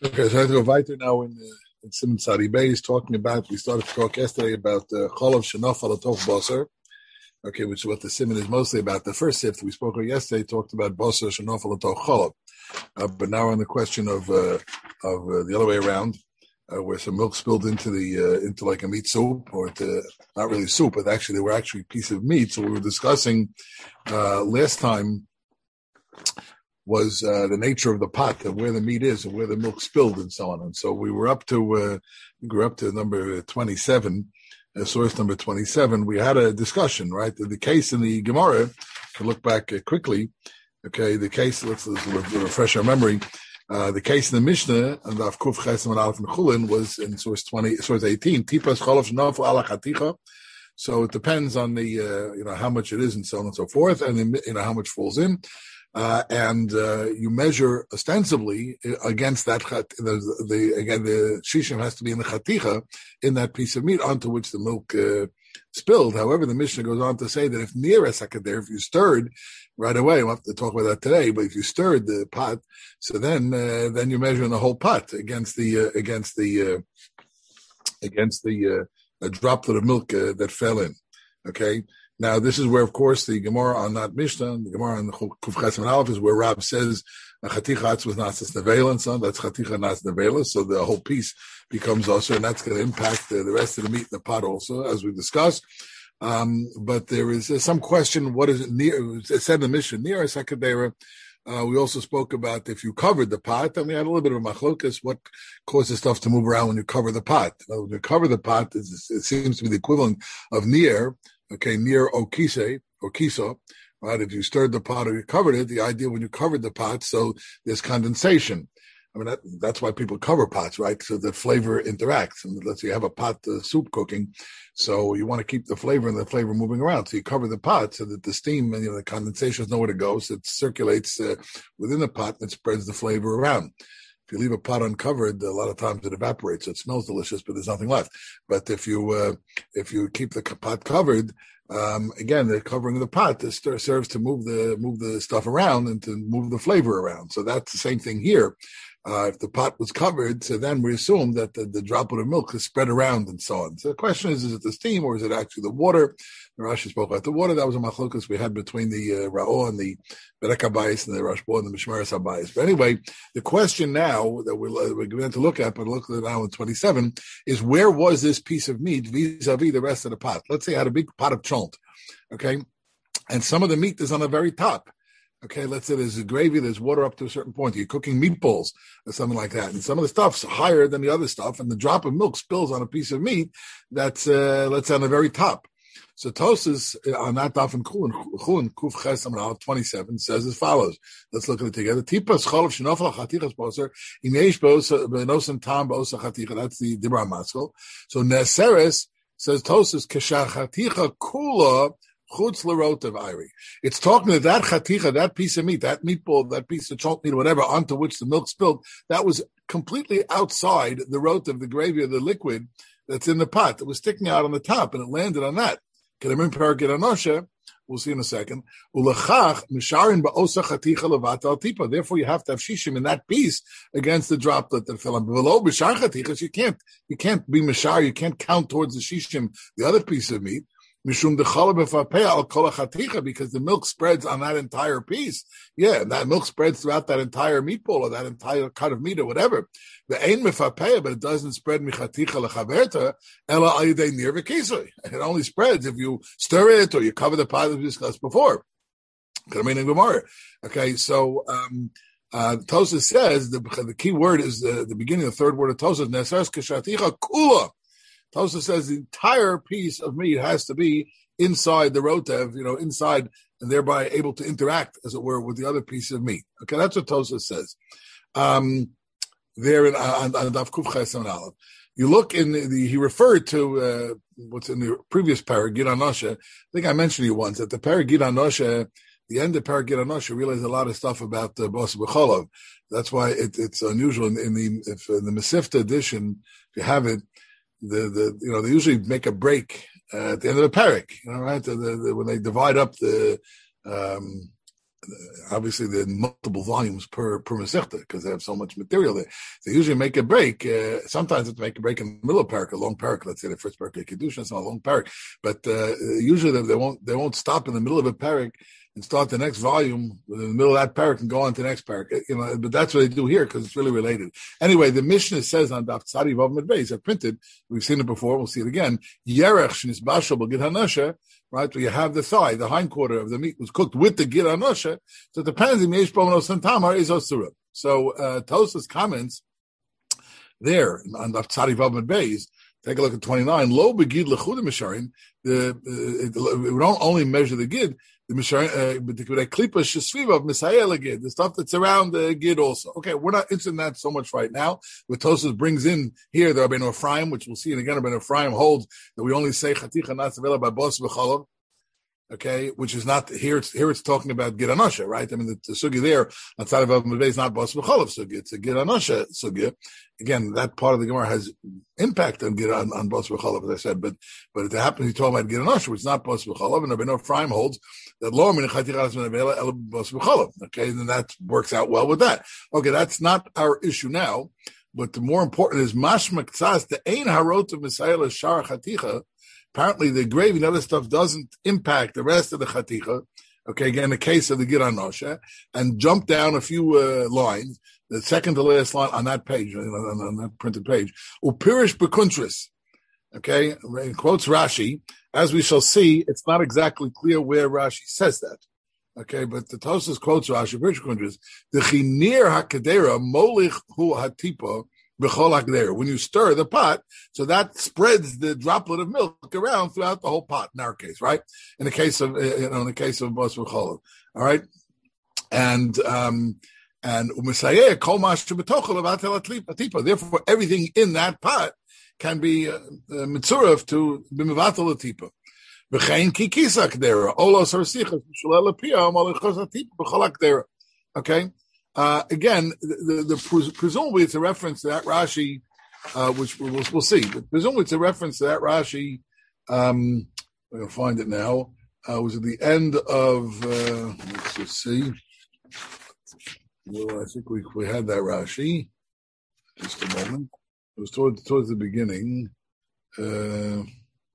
Okay, so I have to go weiter now in Simon Sadi Bay. We started to talk yesterday about Cholov Shenafal Atoch Basar, okay, which is what the Simon is mostly about. The first sift we spoke of yesterday talked about Basar Shenafal Atoch Cholov. But now on the question of the other way around, where some milk spilled into like a meat soup, or not really soup, but actually they were actually a piece of meat. So we were discussing last time was the nature of the pot and where the meat is and where the milk spilled and so on. And so we were up to number 27, source number 27. We had a discussion, right? The case in the Gemara, to look back quickly, okay, the case, let's refresh our memory. The case in the Mishnah, and the Avkuf Chesem and Aleph and Chulin, was in source 18, Tipas Cholov Shnaf Ala Chaticha. So it depends on the, how much it is and so on and so forth, and then, how much falls in. And you measure ostensibly against that the shishim has to be in the chaticha, in that piece of meat onto which the milk spilled. However, the Mishnah goes on to say that if near esakader, if you stirred right away, we'll have to talk about that today, but if you stirred the pot, so then you measure in the whole pot against the droplet of milk that fell in. Okay. Now, this is where, of course, the Gemara on that Mishnah, the Gemara on the Kuf Chesem Aleph, is where Rab says, Chaticha was not nevela and so on. That's Chaticha not nevela, so the whole piece becomes also, and that's going to impact the rest of the meat in the pot also, as we discussed. But there is some question, what is it near? It said in the Mishnah, near a Sekadera. We also spoke about if you covered the pot, and we had a little bit of a machlokas, what causes stuff to move around when you cover the pot. When you cover the pot, it seems to be the equivalent of near. Okay, near okise or kiso, right? If you stirred the pot or you covered it, the idea when you covered the pot, so there's condensation. I mean, that's why people cover pots, right? So the flavor interacts. And let's say you have a pot soup cooking, so you want to keep the flavor and the flavor moving around. So you cover the pot so that the steam and the condensation has nowhere to go. So it circulates within the pot and it spreads the flavor around. If you leave a pot uncovered, a lot of times it evaporates. So it smells delicious, but there's nothing left. But if you keep the pot covered, again, the covering of the pot serves to move the stuff around and to move the flavor around. So that's the same thing here. If the pot was covered, so then we assume that the droplet of milk is spread around and so on. So the question is it the steam or is it actually the water? The Rashi spoke about the water. That was a machlokas we had between the Ra'o and the Berek HaBayis and the Rashbo and the Mishmeres HaBayis. But anyway, the question now that we're going to look at, but look at it now in 27, is where was this piece of meat vis-a-vis the rest of the pot? Let's say I had a big pot of chont, okay? And some of the meat is on the very top. Okay, let's say there's a gravy, there's water up to a certain point. You're cooking meatballs or something like that. And some of the stuff's higher than the other stuff, and the drop of milk spills on a piece of meat that's, let's say, on the very top. So Tosas, on that daf in Chulin, Kuf Ches Amar 27, says as follows. Let's look at it together. Tipas Cholov Shenofel Chatichas Boser, Imesh Benosan Tam Bosa Chaticha. That's the Dibra Maskal. So Neseres says Tosas, Kesha Chaticha Kula, it's talking to that chaticha, that piece of meat, that meatball, that piece of chunk meat, whatever, onto which the milk spilled, that was completely outside the rotav, the gravy or the liquid that's in the pot. It was sticking out on the top, and it landed on that. We'll see in a second. Therefore, you have to have shishim in that piece against the droplet that fell on. Below b'shar chatichas, you can't be mishar, you can't count towards the shishim, the other piece of meat. Mishum dechala b'fapeh al kol hachaticha, because the milk spreads on that entire piece. Yeah, and that milk spreads throughout that entire meatball or that entire cut of meat or whatever. The ain mefapeh, but it doesn't spread michaticha lechaverta ela al yedei nir v'kisui. It only spreads if you stir it or you cover the pot as we discussed before. Okay, so Tosas says the key word is the beginning of the third word of Tosas. Nesares keshaticha kula. Tosas says the entire piece of meat has to be inside the rotev, inside, and thereby able to interact, as it were, with the other piece of meat. Okay, that's what Tosas says. There on Daf Kuf Ches and Aleph. You look he referred to what's in the previous parag, Gid Anosha. I think I mentioned you once, that the parag Gid Anosha, the end of parag Gid Anosha, realized a lot of stuff about Basa B'cholov. That's why it's unusual in the Mesivta edition, if you have it, they usually make a break at the end of the parak, right? When they divide up the obviously there are multiple volumes per Masechta because they have so much material there. They usually make a break. Sometimes they make a break in the middle of parak, a long parak. Let's say the first parak of Kedusha, it's not a long parak, but usually they won't stop in the middle of a parak and start the next volume in the middle of that parak and go on to the next parak. But that's what they do here because it's really related. Anyway, the Mishnah says on Daf Tzadi Vav Med Beis, I printed. We've seen it before. We'll see it again. Yerech shnisbashal b'gid hanasha. Right, where you have the thigh, the hindquarter of the meat was cooked with the gid anosha. So it depends. Im yesh bo menosan tamar is osura. So Tosas comments there on the Tzadi Vav Med Beis. Take a look at 29. Lo begid lechudim misharim. We don't only measure the gid, the misharim, but the klipa shesviva of misayel gid, the stuff that's around the gid also. Okay, we're not interested in that so much right now. What Tosas brings in here, the Rabbeinu Ephraim, which we'll see, and again, Rabbeinu Ephraim holds that we only say chaticha natzavela by bos v'cholav. Okay, which is not here. It's talking about gid anosha, right? I mean, the sugi there on Tzadi Vav Med Beis is not bos v'cholav sugi; it's a gid anosha sugi. Again, that part of the Gemara has impact on gid on bos v'cholav, as I said. But it happens he's talking about gid anosha, which is not bos v'cholav, and Rabbeinu Ephraim holds that lo min chaticha natzavela el bos v'cholav. Okay, then that works out well with that. Okay, that's not our issue now. But the more important is mashma k'tzas the ein harot of misayel shar chaticha. Apparently, the gravy and other stuff doesn't impact the rest of the chaticha. Okay, again, the case of the gid anosha, and jump down a few lines. The second to last line on that page, on that printed page, upirish bekuntris. Okay, it quotes Rashi. As we shall see, it's not exactly clear where Rashi says that. Okay, but the Tosas quotes Rashi, upirish bekuntris. The chinir hakadera molich hu hatipa. When you stir the pot, so that spreads the droplet of milk around throughout the whole pot. In our case, right? In the case of bos v'cholav, all right, and u'misayeh kol ma'asher b'tochel avatel atipa. Therefore, everything in that pot can be mitzuraf to b'mivatel atipa. V'chein ki kisak dera olos harsichas b'shulel lepiyah malachos atipa b'cholak dera. Okay. Again, presumably it's a reference to that Rashi, which we'll see. But presumably it's a reference to that Rashi. We'll find it now. Was at the end of. Let's just see. Well, I think we had that Rashi. Just a moment. It was towards the beginning. And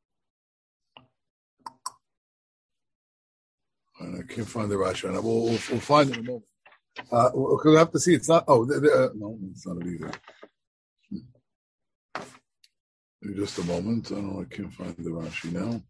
I can't find the Rashi right now. We'll find it in a moment. We'll have to see. It's not. No, it's not it either. Just a moment. I don't know. I can't find the Rashi now.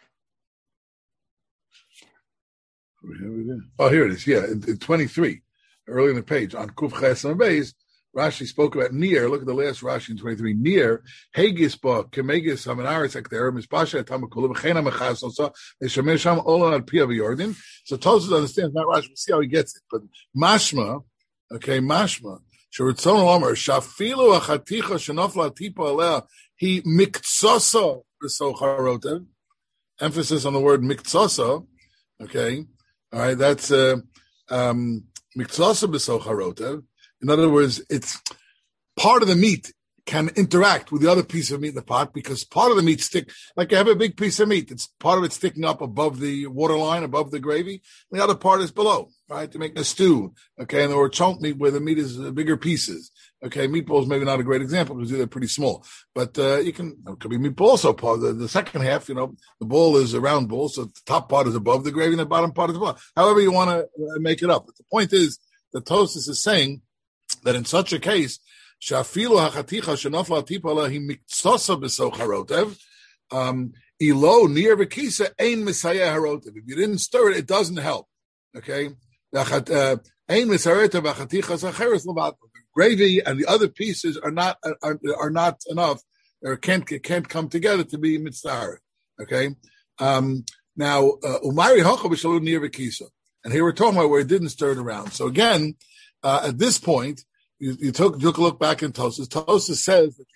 Oh, here it is. Yeah, in 23, early in the page on Kuf Ches and Beis, Rashi spoke about Nir. Look at the last Rashi in 23. Nir Hegis ba Kemegis Hamanaris Ekter Mispasha Tamakula V'Chena Mechas Also Eshamer Sham Ola Al Pia V'Yordan. So Tosfos understands that Rashi. We'll see how he gets it. But Mashma, Sheritzon Omer Shafilu Achaticha Shenofla Tipa Alea He Miktsosa B'Socharotev. Emphasis on the word Miktsosa. Okay, all right. That's Miktsosa B'Socharotev. In other words, it's part of the meat can interact with the other piece of meat in the pot because part of the meat like you have a big piece of meat. It's part of it sticking up above the waterline, above the gravy. And the other part is below, right? To make a stew. Okay. And or chunk meat where the meat is bigger pieces. Okay. Meatballs maybe not a great example because they're pretty small, but it could be meatball also part of the second half, the ball is a round ball. So the top part is above the gravy and the bottom part is below. However you want to make it up. But the point is the Tosfos is saying that in such a case, shafilu hachaticha shenafla tipala he miktsosa b'socharotev, ilo near v'kisa ein misayeh harotev. If you didn't stir it, it doesn't help. Okay, ein misayeh hachaticha zacheres levat. Gravy and the other pieces are not enough, or can't come together to be mitzvah. Okay, now umari hocha b'shalu near v'kisa, and here we're talking about where it didn't stir it around. So again, at this point. You took a look back in Tosfos. Tosfos says that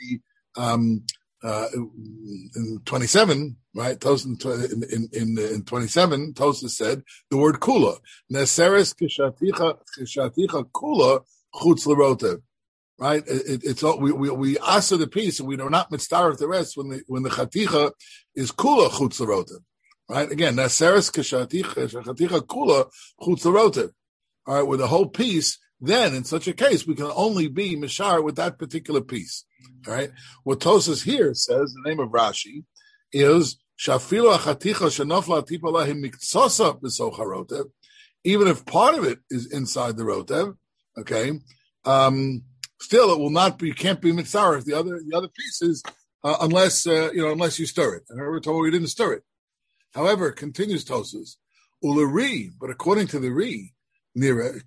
in 27, right? In 27, Tosfos said the word kula. Neseres kishaticha kula chutz l'rotev. Right? It's all, we asa the piece and we are not mitzvah the rest when the chaticha is kula chutz l'rotev. right? Again, naseres keshaticha kula chutz l'rotev. All right, with the whole piece, then in such a case, we can only be mishar with that particular piece. All right. What Tosas here says, the name of Rashi, is shafilo achaticha shenofla tipa lahim miktsosa b'soch harotev. Even if part of it is inside the rotev, okay, still it will not be. Can't be mitzaref the other pieces unless unless you stir it. And we're told we didn't stir it. However, continues Tosas, ulari, but according to the Ri. The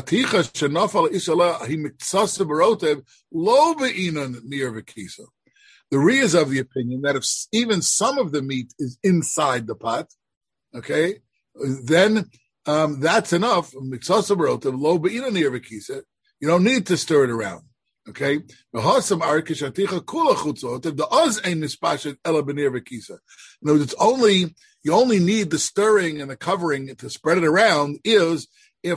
Ri is of the opinion that if even some of the meat is inside the pot, okay, then that's enough. You don't need to stir it around. Okay, in other words, you only need the stirring and the covering to spread it around if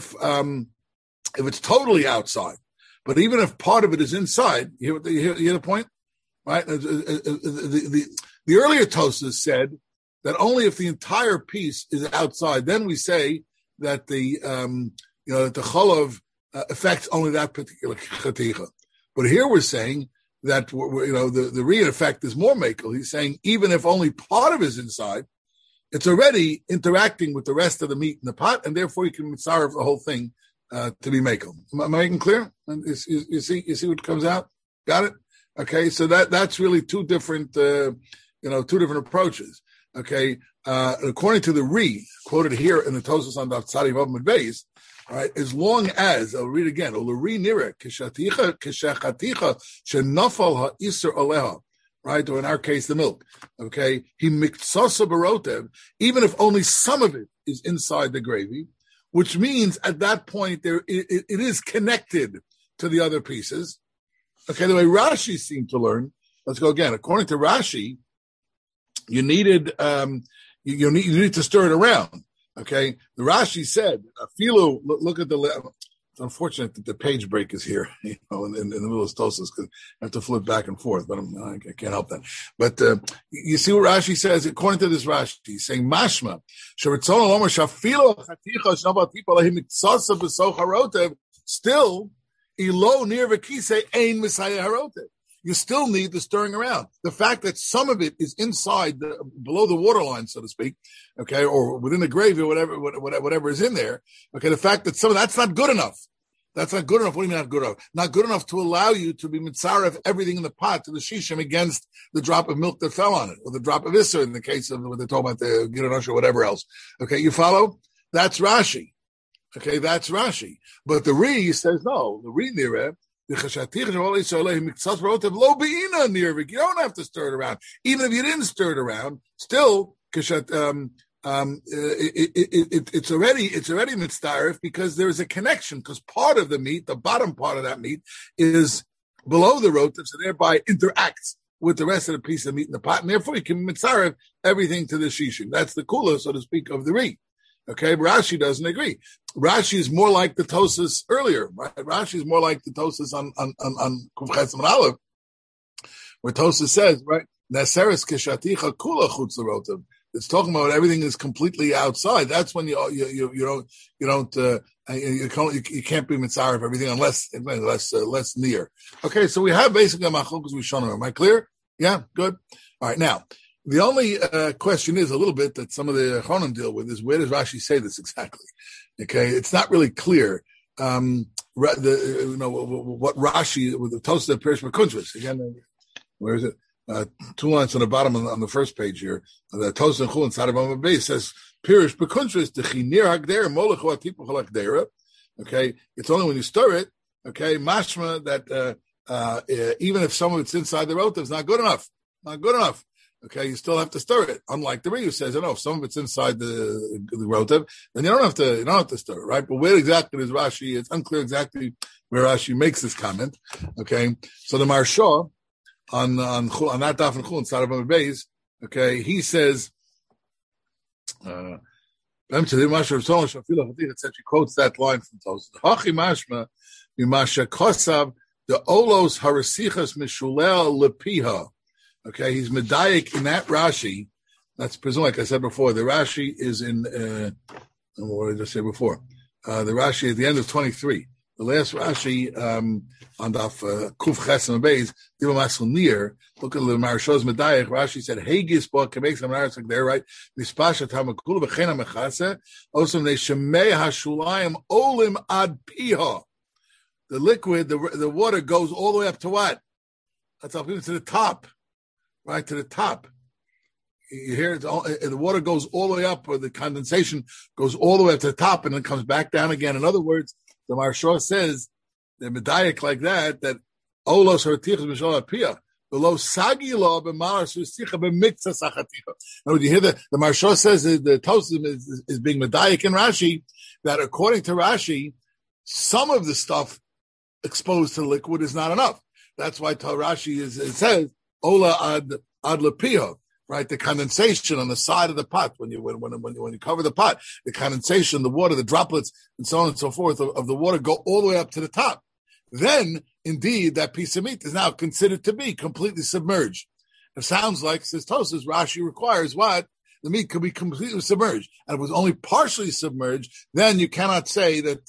it's totally outside. But even if part of it is inside, you hear the point, right? The earlier Tosas said that only if the entire piece is outside, then we say that the cholov affects only that particular chaticha. But here we're saying that the Ri in effect is more makel. He's saying even if only part of it is inside, it's already interacting with the rest of the meat in the pot, and therefore you can mitzaref the whole thing to be makel. Am I making clear? You see what comes out? Got it? Okay, so that's really two different approaches. Okay, according to the Ri, quoted here in the Tosas on Daf Tzadi Vav Mud Beis, right, as long as, I'll read again, Ri nira, keshachaticha shenafal ha'isur aleha, right, or in our case, the milk, okay, he miktsosa barotev, even if only some of it is inside the gravy, which means at that point it is connected to the other pieces. Okay, the way Rashi seemed to learn, let's go again. According to Rashi, you needed, you need to stir it around. Okay, the Rashi said, "Afilu." Look at it's unfortunate that the page break is here, in the middle of Tosas, because I have to flip back and forth, but I can't help that. But you see what Rashi says. According to this Rashi, he's saying, "Mashma sheritzon lomer shafilu chaticha shnavat tipa lahim mitzasa b'soch harotev." Still, ilo near v'kisei ein misayeh harotev. You still need the stirring around. The fact that some of it is inside, below the waterline, so to speak, okay, or within the gravy, or whatever is in there, okay, the fact that some of that's not good enough. That's not good enough. What do you mean not good enough? Not good enough to allow you to be mitzaref everything in the pot to the shishim against the drop of milk that fell on it, or the drop of isser in the case of when they're talking about the Gironosh or whatever else. Okay, you follow? That's Rashi. Okay, that's Rashi. But the Ri says no. The Ri nireh. You don't have to stir it around. Even if you didn't stir it around, still, it's already mitzdarif because there is a connection. Because part of the meat, the bottom part of that meat, is below the rotav, so thereby interacts with the rest of the piece of meat in the pot, and therefore you can mitzarif everything to the shishim. That's the kula, so to speak, of the Ri. Okay, but Rashi doesn't agree. Rashi is more like the Tosas earlier, right? Rashi is more like the Tosas on Kuf Chetzim and Aleph, where Tosas says, right, Naseres keshaticha kula chutz l'rotav. It's talking about everything is completely outside. That's when you can't be mitzaref of everything unless near. Okay, so we have basically a machlokas rishonim. Am I clear? Yeah, good. All right, now. The only question is a little bit that some of the Chonim deal with is where does Rashi say this exactly? Okay, it's not really clear. What Rashi with the Tosas of Pirish B'Kuntris again. Where is it? 2 lines on the bottom on the first page here. The Tosas and Chulin Tzad Vav Mud Beis says Pirish B'Kuntris Dechinir Hagdera Molech Atipa Hagdera. Okay, it's only when you stir it. Okay, mashma that even if some of it's inside the rotav, it's not good enough. Not good enough. Okay, you still have to stir it. Unlike the Ri who says, if some of it's inside the rotav, then you don't have to stir it, right? But where exactly is Rashi? It's unclear exactly where Rashi makes this comment. Okay, so the Maharsha on that daf and Chulin Tzad Vav Mud Beis, okay, he says, he quotes that line from Tosas. Hachi mashma mimasha kosav the olos harasichas mishulel lepiha. Okay, he's medayik in that Rashi That's presumed, like I said before. The Rashi is in, what did I just say before? The Rashi at the end of 23. The last Rashi on the Kuf Ches and Beis, Diva Masel Nir. Look at the Maharsha's Medayach. Rashi said, "Hegis bo kemekes hamaretz." Like there, right? Mispashat hamakulu b'chena mechase. Also, they shemei hashulayim olim ad piha. The liquid, the water goes all the way up to what? That's up to the top, right to the top. You hear it, the water goes all the way up, or the condensation goes all the way up to the top, and then comes back down again. In other words, the Maharsha says, the medayik like that olos hartichas mishal apia below sagila b'malas usticha b'mikza sachaticha. Now, you hear the Maharsha says that the Tosim is being medayik in Rashi, that according to Rashi, some of the stuff exposed to the liquid is not enough. That's why Rashi it says ola ad lepia. Right, the condensation on the side of the pot when you cover the pot, the condensation, the water, the droplets, and so on and so forth of the water go all the way up to the top. Then, indeed, that piece of meat is now considered to be completely submerged. It sounds like, says Tosas, Rashi requires what? The meat could be completely submerged, and if it was only partially submerged, then you cannot say that.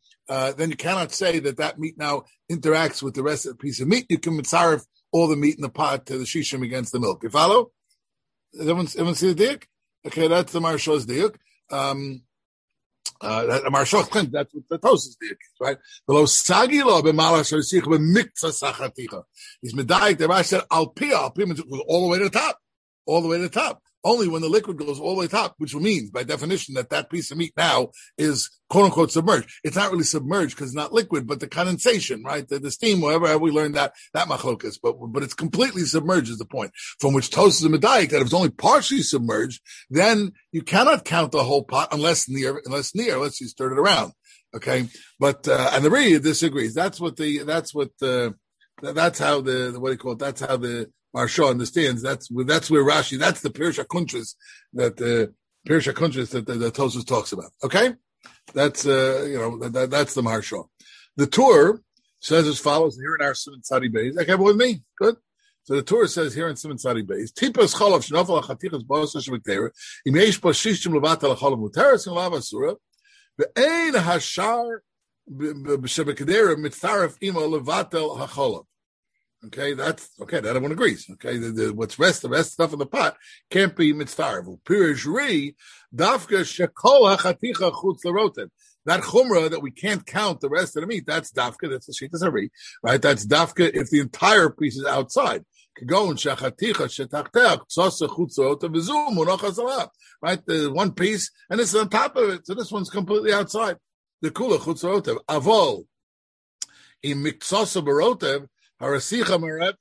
That meat now interacts with the rest of the piece of meat. You can mitzaref all the meat in the pot to the shishim against the milk. You follow? Everyone see the diuk? Okay, that's the Maharsha's diuk. The Maharsha's claim that's what the Tosas diuk is, right? Below sagilo b'malas harsicha b'mikza sachaticha. He's medayik. The Rashi said alpia means it goes all the way to the top, all the way to the top. Only when the liquid goes all the way to the top, which means by definition that piece of meat now is quote unquote submerged. It's not really submerged because it's not liquid, but the condensation, right? The steam, whatever we learned that machlokas, but it's completely submerged is the point. From which Tosas and Medayik that if it's only partially submerged, then you cannot count the whole pot unless you stir it around. Okay, but and the Ri disagrees. That's how the Maharsha understands. That's where Rashi. That's the Pirush HaKuntras that the Tosas talks about. Okay, that's that's the Maharsha. The Tur says as follows here in our Siman Tzadi Beis. Okay, with me, good. So the Tur says here in Siman Tzadi Beis, Tipas Chalav Shnofal Chatichas Ba'asar Shemikteira Im Yesh Pa Shishim Levatal Chalav Muteres and Lav Asura Ve'ein Hashar B'Shebekadera Mitharef Ima Levatal HaChalav. Okay, that's okay. That everyone agrees. Okay, the rest stuff in the pot can't be mitzvah. Pirish Ri dafka shekol hachaticha chutz l'rotem. That chumrah that we can't count the rest of the meat. That's dafka. That's the shittas Hari, right? That's dafka if the entire piece is outside. Kagon shachaticha shetachteach tzasa chutz l'rotem v'zum munachas alav. Right, the one piece and it's on top of it. So this one's completely outside. The kula chutz l'rotem avol in miktsasa barotem. But the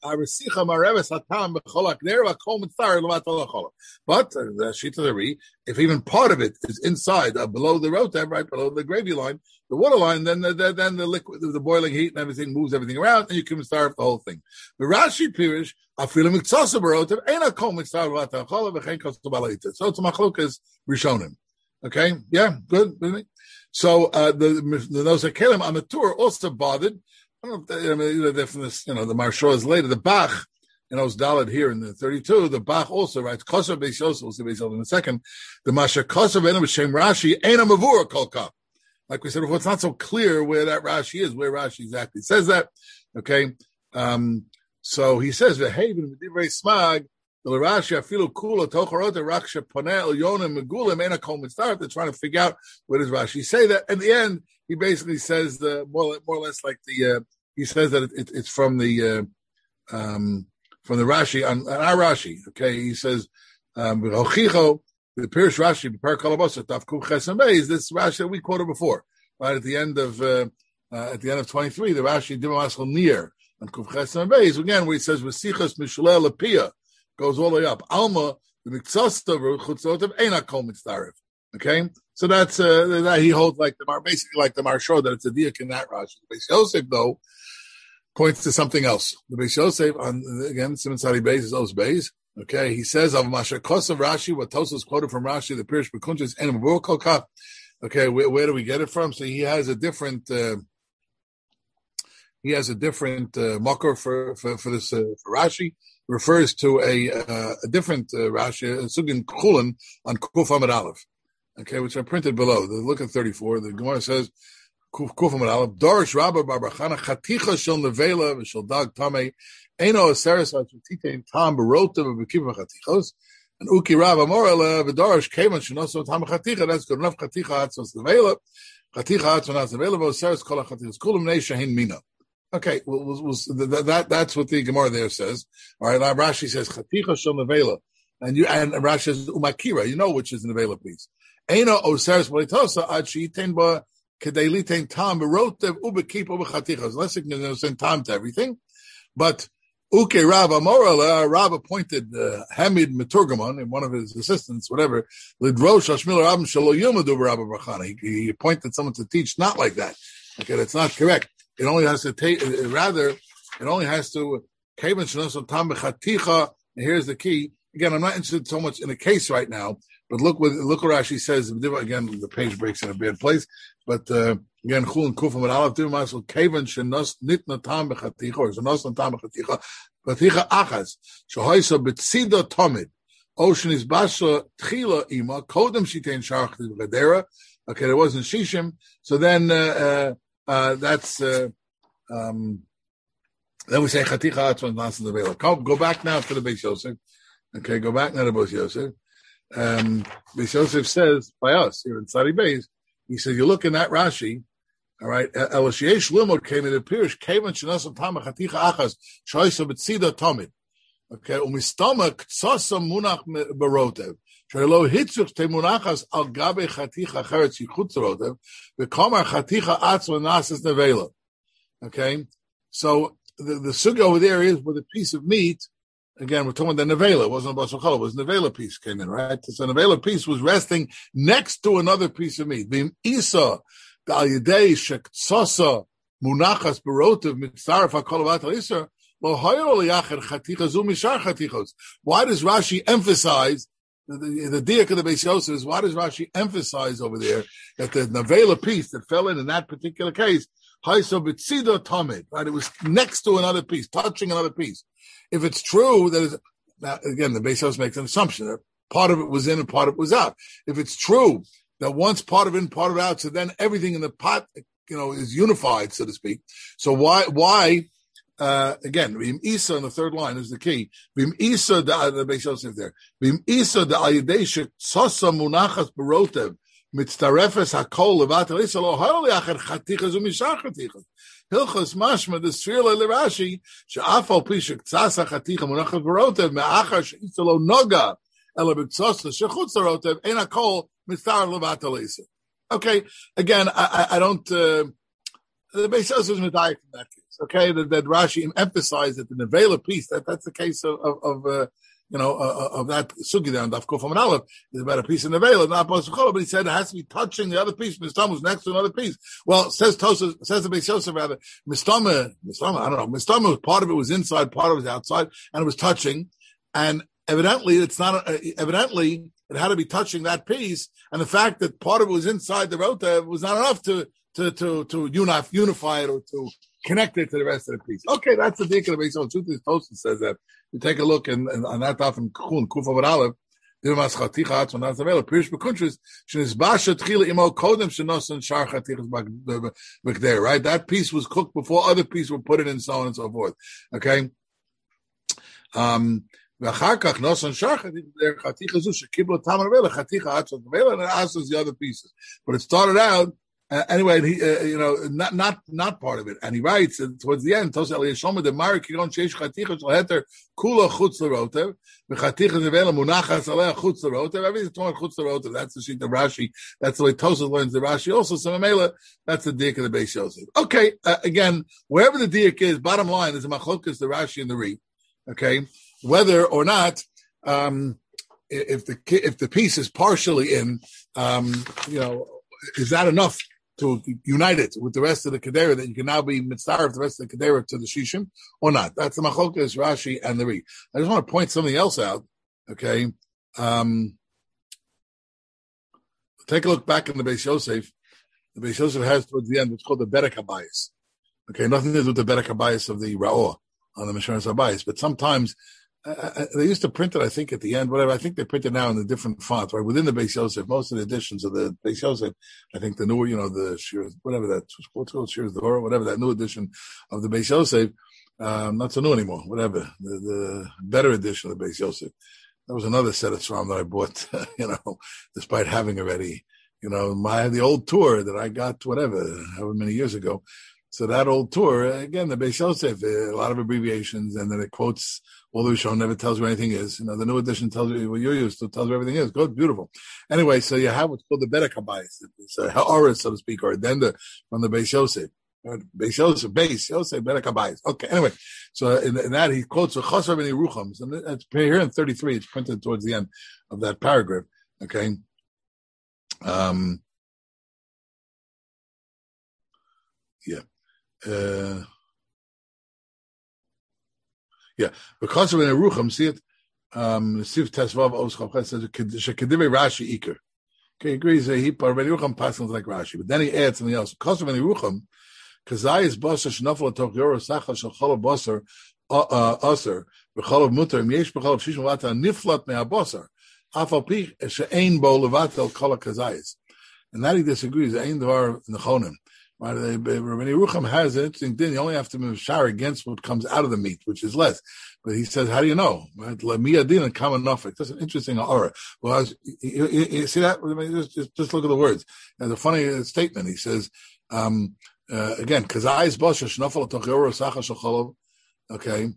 sheet of the Ri, if even part of it is inside, below the rotem, right below the gravy line, the water line, then the liquid, the boiling heat and everything moves everything around, and you can start the whole thing. The Rashi Pirish, afilu miktsasa barotem, ain't a kol mitzvah levatal hachala v'chein kosto balaita. So it's a machlokas rishonim. Okay, yeah, good. So the Nosei Kelim on the tour also bothered. I don't know if the Maharsha is later. The Bach, is Daled here in the 32. The Bach also writes, Kosav Beis Yosef, we'll see Beis Yosef in a second. The Masha Kosav Eno B'Shem Rashi, Ein HaMavura Kolka. Like we said before, it's not so clear where that Rashi is, where Rashi exactly says that. Okay. So he says, V'Haven V'Divrei Smag, the Rashi Afilu Kula Tocharot Raksha Panel Yonim Megulim Ena Kol Mitzvah. They're trying to figure out where does Rashi say that. In the end, he basically says more or less like he says that it's from the Rashi on our Rashi. Okay, he says the Pirush Rashi Par Kalabasa Taf Kuf Chesam Beis. This Rashi that we quoted before, right at the end of 23, the Rashi Dimamaskel Nir on Kuf Chesam Beis again, where he says V'sichas Mishulel Lapia goes all the way up. Alma the Miktsasta V'Chutzotav Eina Kol Mitzdarif. Okay, so that's that he holds basically like the Maharsha that it's a diak in that Rashi. The Beis Yosef though points to something else. The Beis Yosef on again Siman Tzadi Beis is Os Beis. Okay, he says of Masha Kosav Rashi what Tosas quoted from Rashi the Pirush B'Kuntres and Mavur Kolka. Okay, where do we get it from? So he has a different he has a different makor for this for Rashi. Refers to a different Rashi, Sugin Chulin on Kuf Amud Aleph, okay, which I printed below. Look at 34. The Gemara says Kuf Amud Aleph Dorish Rabba Barbachana Chaticha Shel Nevela V'Shel Dag Tamei Eino Aseres Atzitin Tam Berota V'Bekiva Chatichos and Uki Rabba Morela V'Dorish Kevan Shenoso Tam Chaticha. That's good enough. Chaticha Atzos Nevela Chaticha Atzos Nevela V'Aseres Kol Chatichos Kulam Nei Shahin Mina. Okay, that's what the Gemara there says. All right, Rashi says Chaticha Shel Nevela, and Rashi says Umakira. You know which is the Nevela piece. Eino Oseres Bolitosa Ad Sheiten Ba Kedei Litain Tam Berotev Ubekipa B'Chatichas. Unless you can send time to everything, but Uke Rav Amorala, Rav appointed Hamid Meturgamon, and one of his assistants, whatever. Lidrosh Hashmil Rabim Shelo Yomadu Rabba Brachana. He appointed someone to teach not like that. Okay, that's not correct. It only has to take, rather, it only has to, here's the key. Again, I'm not interested so much in the case right now, but look what Rashi says. Again, the page breaks in a bad place. But, again, Chul and Kufam and Aleph, Dimasel, Kavan, Shenos, Nitna Tam Bechaticha, or Shenos Tam Bechaticha, Bechaticha Achas, Shohaisa, Betsida Tomid, Ocean is Basha, Tchila Ima, Kodem Shitain Sharach, Gadera. Okay, there wasn't Shishim. So then, that's then we say Chaticha Atzon Nas the Vela. Go back now to the Beis Yosef. Okay, go back now to Beis Yosef. Beis Yosef says by us here in Sadi Beis, he said, you look in that Rashi, all right, Elashiesh Limod came in the Pirish, Kavan Shenasam Tama Chaticha Achas, Shoisa Betsida Tomid. Okay, Umistama Ktsasa Munach Barotev. Shelo hitzuk te munachas al gabe chaticha cheretz yichutz rotev v'kamar chaticha atzma nasas nevela. Okay, so the sugya over there is with a piece of meat. Again, we're talking about the nevela. It wasn't a basal challah. It was a nevela piece came in, right? So the nevela piece was resting next to another piece of meat. V'im isa da'al yedei shektsasa munachas barotev mitzaref hakol v'atal iser lo hayol liyacher chaticha zu mishar chatichos. Why does Rashi emphasize the diak of the Beis Yosef is, why does Rashi emphasize over there that the Nevela piece that fell in that particular case, Haiso B'tzida Tamid, right? It was next to another piece, touching another piece. If it's true that now again, the Beis Yosef makes an assumption that part of it was in and part of it was out. If it's true that once part of in, part of it out, so then everything in the pot, is unified, so to speak. So why? Again, Vim Isa in the third line is the key. Vim Isa the Beis Yosef there. Vim Isa the Ayidesha Sosa Munachas Barotev Mitztarefes Hakol Levatel Isa Lo Hayol Yachar Chatichas Umishar Chatichas Hilchos Mashma the Sfirla Lerashi She'afal Pishak Tzasa Chaticha Munachas Barotev Me'achar She'isa Lo Noga Ela B'Tzosa Shechutz Barotev Ein Hakol Mitztar Levatel Isa. Okay, again, I don't. The Beis Yosef is medayik in that case. Okay, that Rashi emphasized that the Nevela piece, that's the case of that sugi there on Daf Kuf Amud Aleph is about a piece of Nevela, not Basachol, but he said it has to be touching the other piece. Mistama was next to another piece. Well, says the Beis Yosef rather, Mistama, I don't know, Mistama, part of it was inside, part of it was outside, and it was touching, and evidently it had to be touching that piece, and the fact that part of it was inside the rota was not enough to unify it or to connect it to the rest of the piece. Okay, that's the dik of the Beis Yosef. Truth is, Tosfos says that. You take a look on that daf in Kufa Amud Aleph. Dimas chaticha atzon nazavela pirish bekuntris shenizbasha tchila imo kodem shenosan shar chatichas b'kder. Right, that piece was cooked before other pieces were put in, and so on and so forth. Okay. V'achar kach nosan shar chatichas zu shekiblo tam nevela chaticha atzon nevela, and it asks the other pieces. But it started out. Anyway, he, not part of it. And he writes towards the end, Tos Eliyashoma de Mari Kiron Sheish Chaticha Shel Heter Kula Chutz L'Rotev V'Chaticha Nevela Munachas Aleh Chutz L'Rotev. Everything's talking about Chutz L'Rotev. That's the sheet of Rashi. That's the way Tosfos learns the Rashi. Also, so Mamela, that's the diak of the Beis Yosef. Okay, again, wherever the diak is, bottom line is the machlokas, the Rashi and the Ri. Okay, whether or not if the piece is partially in, is that enough to unite it with the rest of the Kedera, that you can now be mitzvah of the rest of the Kedera to the Shishim, or not? That's the Machlokas, Rashi, and the Ri. I just want to point something else out, okay? Take a look back in the Beis Yosef. The Beis Yosef has towards the end what's called the Berek HaBayis. Okay, nothing to do with the Berek HaBayis of the Ra'or on the Misharas HaBayis. But sometimes they used to print it, I think, at the end, whatever. I think they print it now in a different font, right? Within the Beis Yosef, most of the editions of the Beis Yosef, I think the newer, the Shir, whatever that, what's called Shir Dora, whatever that new edition of the Beis Yosef, not so new anymore, whatever, the better edition of the Beis Yosef. That was another set of Sram that I bought, despite having already, the old tour that I got, whatever, however many years ago. So that old tour, again, the Beis Yosef, a lot of abbreviations, and then it quotes all the Rishon, never tells you anything is. The new edition tells you what you're used to, tells you everything is. Good, beautiful. Anyway, so you have what's called the Berek HaBayis. It's a ha'aretz, so to speak, or addenda from the Beis Yosef. Beis Yosef, Berek HaBayis. Okay, anyway, so in that he quotes Chosar ben Yerucham, and it's here in 33, it's printed towards the end of that paragraph, okay? Because of an Erucham, see it, Siv Tesvav Oschapchet says, Shekedive Rashi Iker. Okay, he agrees that he, but Erucham passes like Rashi. But then he adds something else. Because of an Erucham, Kazayis Basar Shnafel Tok Yoro Sacha Shachol Basar Aser, Bechol Mutter, Yesh Bechol Shishim Vata, Niflat Mea Basar, Afal Pi, She'ein Bo Levatel Kol Kazayis. And that he disagrees, Ein Dvar Nechonim. Right, Rabbi Yerucham has an interesting thing. You only have to move shar against what comes out of the meat, which is less. But he says, how do you know? Right? Lamiyadin and common nafik. That's an interesting aura. Well, you see that? Just look at the words. There's a funny statement. He says, again, kazayis basha shnafal tochero sacha shacholov. Okay.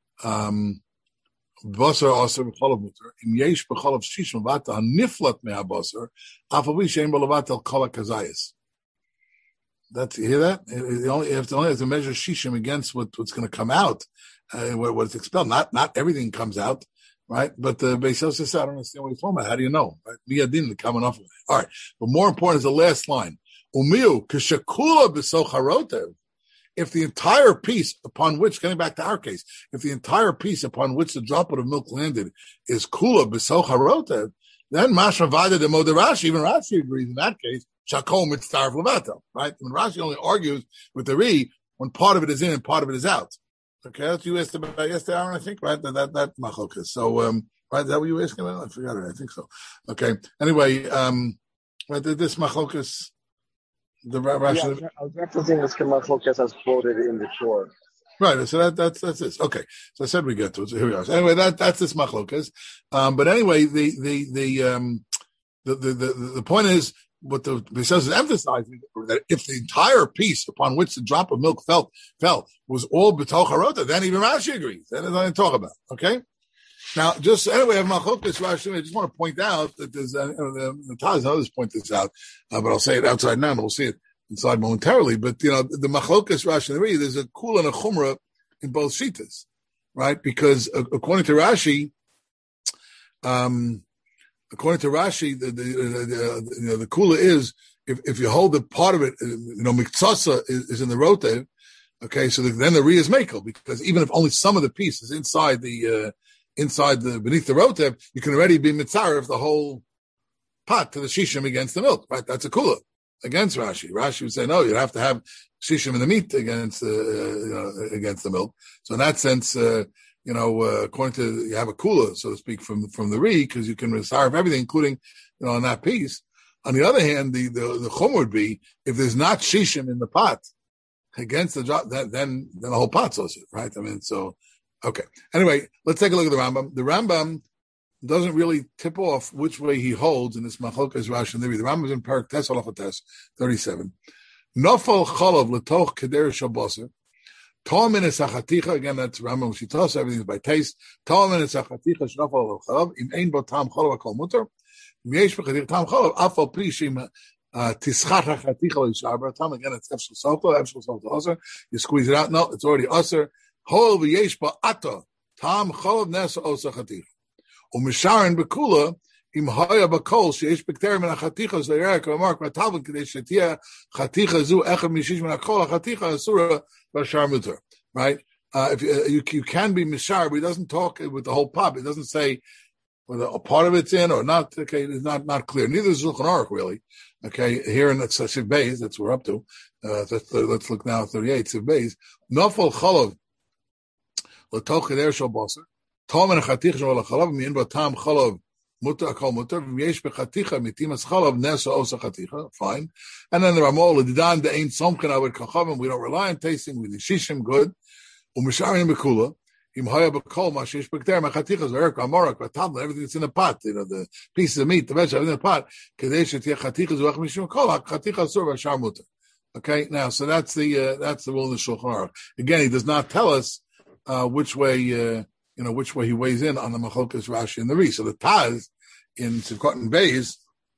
Basar aser b'cholov muter. Im yesh b'cholov shishim vata niflat mea basar. Afavi shein b'levatel kol kazayis. You hear that? You only have to measure shishim against what's going to come out, what's expelled. Not everything comes out, right? But the Beis Yosef says, I don't understand what he's talking about. How do you know? Right? Miyadin, the coming off of it. All right. But more important is the last line. Umiu k'shekula b'socharotev. If the entire piece upon which, getting back to our case, if the entire piece upon which the droplet of milk landed is kula b'socharotev, then Mashma Vada de Moderashi, even Rashi agrees in that case, Shakol mitzarv levato, right? When Rashi only argues with the Ri when part of it is in and part of it is out. Okay, that's what you asked about yesterday, Aaron, I think, right? That machlokas. So, right, is that what you were asking about? I forgot it. I think so. Okay. Anyway, right, this machlokas, the Rashi. Yeah, I was referencing this machlokas as quoted in the shore. Right, so that's this. Okay, so I said we get to it. So here we are. So anyway, that's this machlokas. But anyway, the point is, what the Beis Yosef is emphasizing, that if the entire piece upon which the drop of milk fell was all b'toch harota, then even Rashi agrees. Then there's nothing to talk about. Okay. Now, just anyway, machlokas Rashi. I just want to point out that there's the Taz and others point this out, but I'll say it outside now, and we'll see it inside momentarily. But the machlokas Rashi and the Ri, there's a kul and a chumrah in both shitas, right? Because according to Rashi, the kula is if you hold the part of it, miktsasa is in the rotev. Okay, so then the ri is mekel, because even if only some of the piece is inside the beneath the rotev, you can already be mitzarev the whole pot to the shishim against the milk. Right, that's a kula against Rashi. Rashi would say no, you have to have shishim in the meat against the milk. So in that sense. According to, you have a kula, so to speak, from the Ri, because you can reserve everything, including, on that piece. On the other hand, the chum would be, if there's not shishim in the pot against the drop, then the whole pot's also, right? I mean, so, okay. Anyway, let's take a look at the Rambam. The Rambam doesn't really tip off which way he holds in this machlokas Rashi and the Ri. The Rambam is in Parak Tes Halacha Tes 37. Nofal chalav letoch keder shabosar. Tom in a sachaticha, again, that's Rambam Shitos, everything is by taste. Tom in a sachaticha, shnafal chalav, im ein bo tam chalav akol mutter. Miesh b'chadir tam chalav, afal prishim tischat hachaticha l'sharba tam, again, it's efshel salto aser. You squeeze it out, no, it's already aser. Hol v'yesh ba ata, tam chalav nesa o sachaticha. U'misharin b'kula, im haya bakol sheyesh b'kterim min hachaticha z'leirek v'mark v'tavon k'dei shetia chaticha zu echad mishish min hakol hachaticha asura b'shar muter. Right? If you can be mishar, but he doesn't talk with the whole pot. It doesn't say whether a part of it's in or not, okay, it's not clear. Neither is Shulchan Aruch, really. Okay, here in Siv Beis, that's what we're up to. Let's look now at 38, Siv Beis. Nofel Cholov, L'toch Eder Shal Basar, Tom and Chatich Shal Cholov, Min Batam Cholov, Mutar Kol Mutar, V'yesh Bechaticha, Mitimas Cholov, Nesa Osa Chaticha, fine. And then the Ramol, L'didan, the Ein Somchen, Aved Kachavim, we don't rely on tasting, we Shishim, good. U'Misharim Bekula, everything that's in the pot, the pieces of meat, the vegetables in the pot. Okay, now so that's the rule of the Shulchan Aruch. Again, he does not tell us which way he weighs in on the Machlokes Rashi and the Ri. So the Taz in Sivkot and Beis,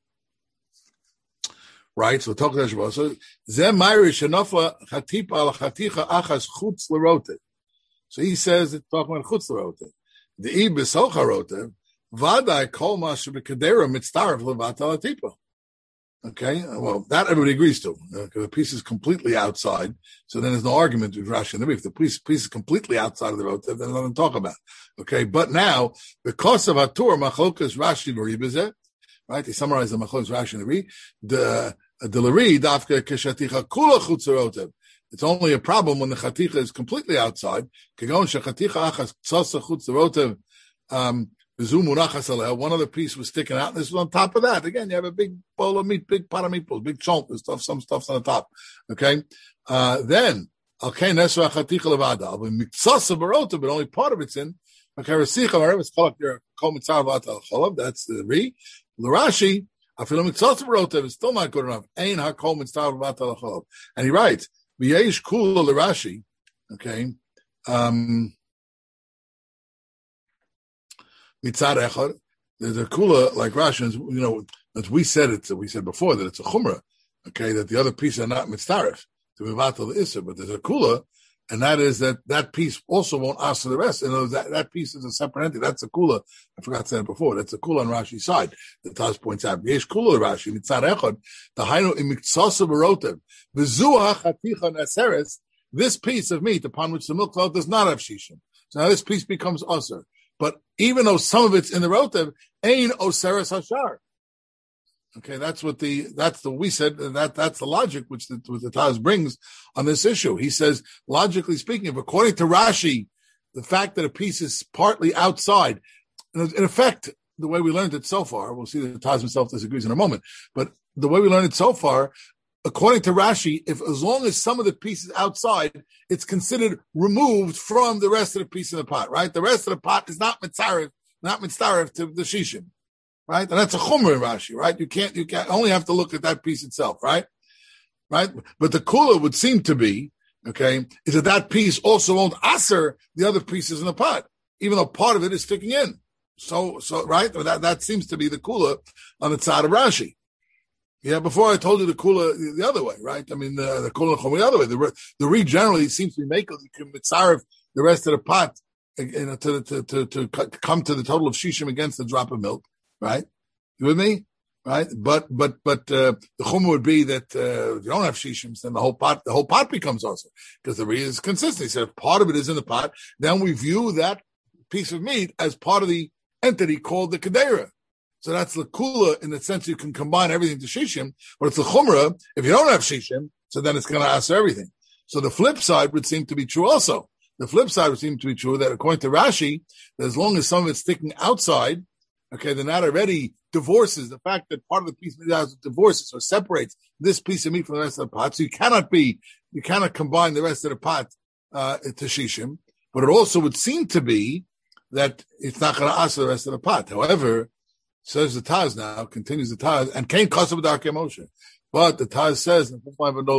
right? So talk to Zeh Mayrish Shenofla Chatipa Al Chaticha Achas Chutz L'Rotev. So he says it's talking about chutz l'rotev. The ibis hocharotev vadai kol mashu b'kedera mitzdaref levatal atipa. Okay, well that everybody agrees to. Because the piece is completely outside, so then there's no argument with Rashi and the Rif. The piece is completely outside of the rotev, there's nothing to talk about. Okay, but now because of Hatur machlokas Rashi v'ribazeh, right? They summarize the machlokas Rashi and the Ri. The Lari dafka keshaticha kula chutz l'rotev. It's only a problem when the chaticha is completely outside. One other piece was sticking out, and this was on top of that. Again, you have a big bowl of meat, big pot of meatballs, big chunk and stuff, some stuff's on the top. Okay? Then, okay, nesra chaticha levada. But only part of it's in. Okay, that's the Ri. L'Rashi, it's still not good enough. And he writes, V'yesh kula l'Rashi, okay, mitzad echad, there's a kula like Rashi, as we said before, that it's a chumrah, okay, that the other pieces are not mitzdaref, to mevatel the issa, but there's a kula, and that is that piece also won't ask for the rest. And that piece is a separate entity. That's a kula. I forgot to say it before. That's a kula on Rashi's side. The Taz points out. Yesh kula Rashi mitzad echad. The hainu imiktsasu barotev. V'zuah chaticha neseres. This piece of meat upon which the milk flows does not have shishim. So now this piece becomes osir. But even though some of it's in the rotev, ein oseres hashar. Okay, that's the logic which the Taz brings on this issue. He says, logically speaking, if according to Rashi, the fact that a piece is partly outside, in effect, the way we learned it so far, we'll see that the Taz himself disagrees in a moment, but the way we learned it so far, according to Rashi, as long as some of the piece is outside, it's considered removed from the rest of the piece in the pot, right? The rest of the pot is not mitzaref to the shishim. Right? And that's a chumrah in Rashi, right? You can't only have to look at that piece itself, right? Right? But the kula would seem to be, okay, is that piece also won't aser the other pieces in the pot, even though part of it is sticking in. So, right? That seems to be the kula on the side of Rashi. Yeah, before I told you the kula the other way, right? I mean, the kula the other way. The Ri generally seems to be making mitzaref the rest of the pot, to come to the total of shishim against the drop of milk. Right? You with me? Right? But the chumrah would be that if you don't have shishims, then the whole pot becomes also. Because the Ri is consistent. He said if part of it is in the pot, then we view that piece of meat as part of the entity called the kedera. So that's the kula in the sense you can combine everything to shishim, but it's the chumrah, if you don't have shishim, so then it's going to ask everything. So the flip side would seem to be true also. The flip side would seem to be true that according to Rashi, that as long as some of it's sticking outside, okay, then that already divorces the fact that part of the piece divorces or separates this piece of meat from the rest of the pot. So you cannot combine the rest of the pot to shishim. But it also would seem to be that it's not going to ask the rest of the pot. However, says the Taz now, continues the Taz, and Kain Kosav Darkei Moshe. But the Taz says, I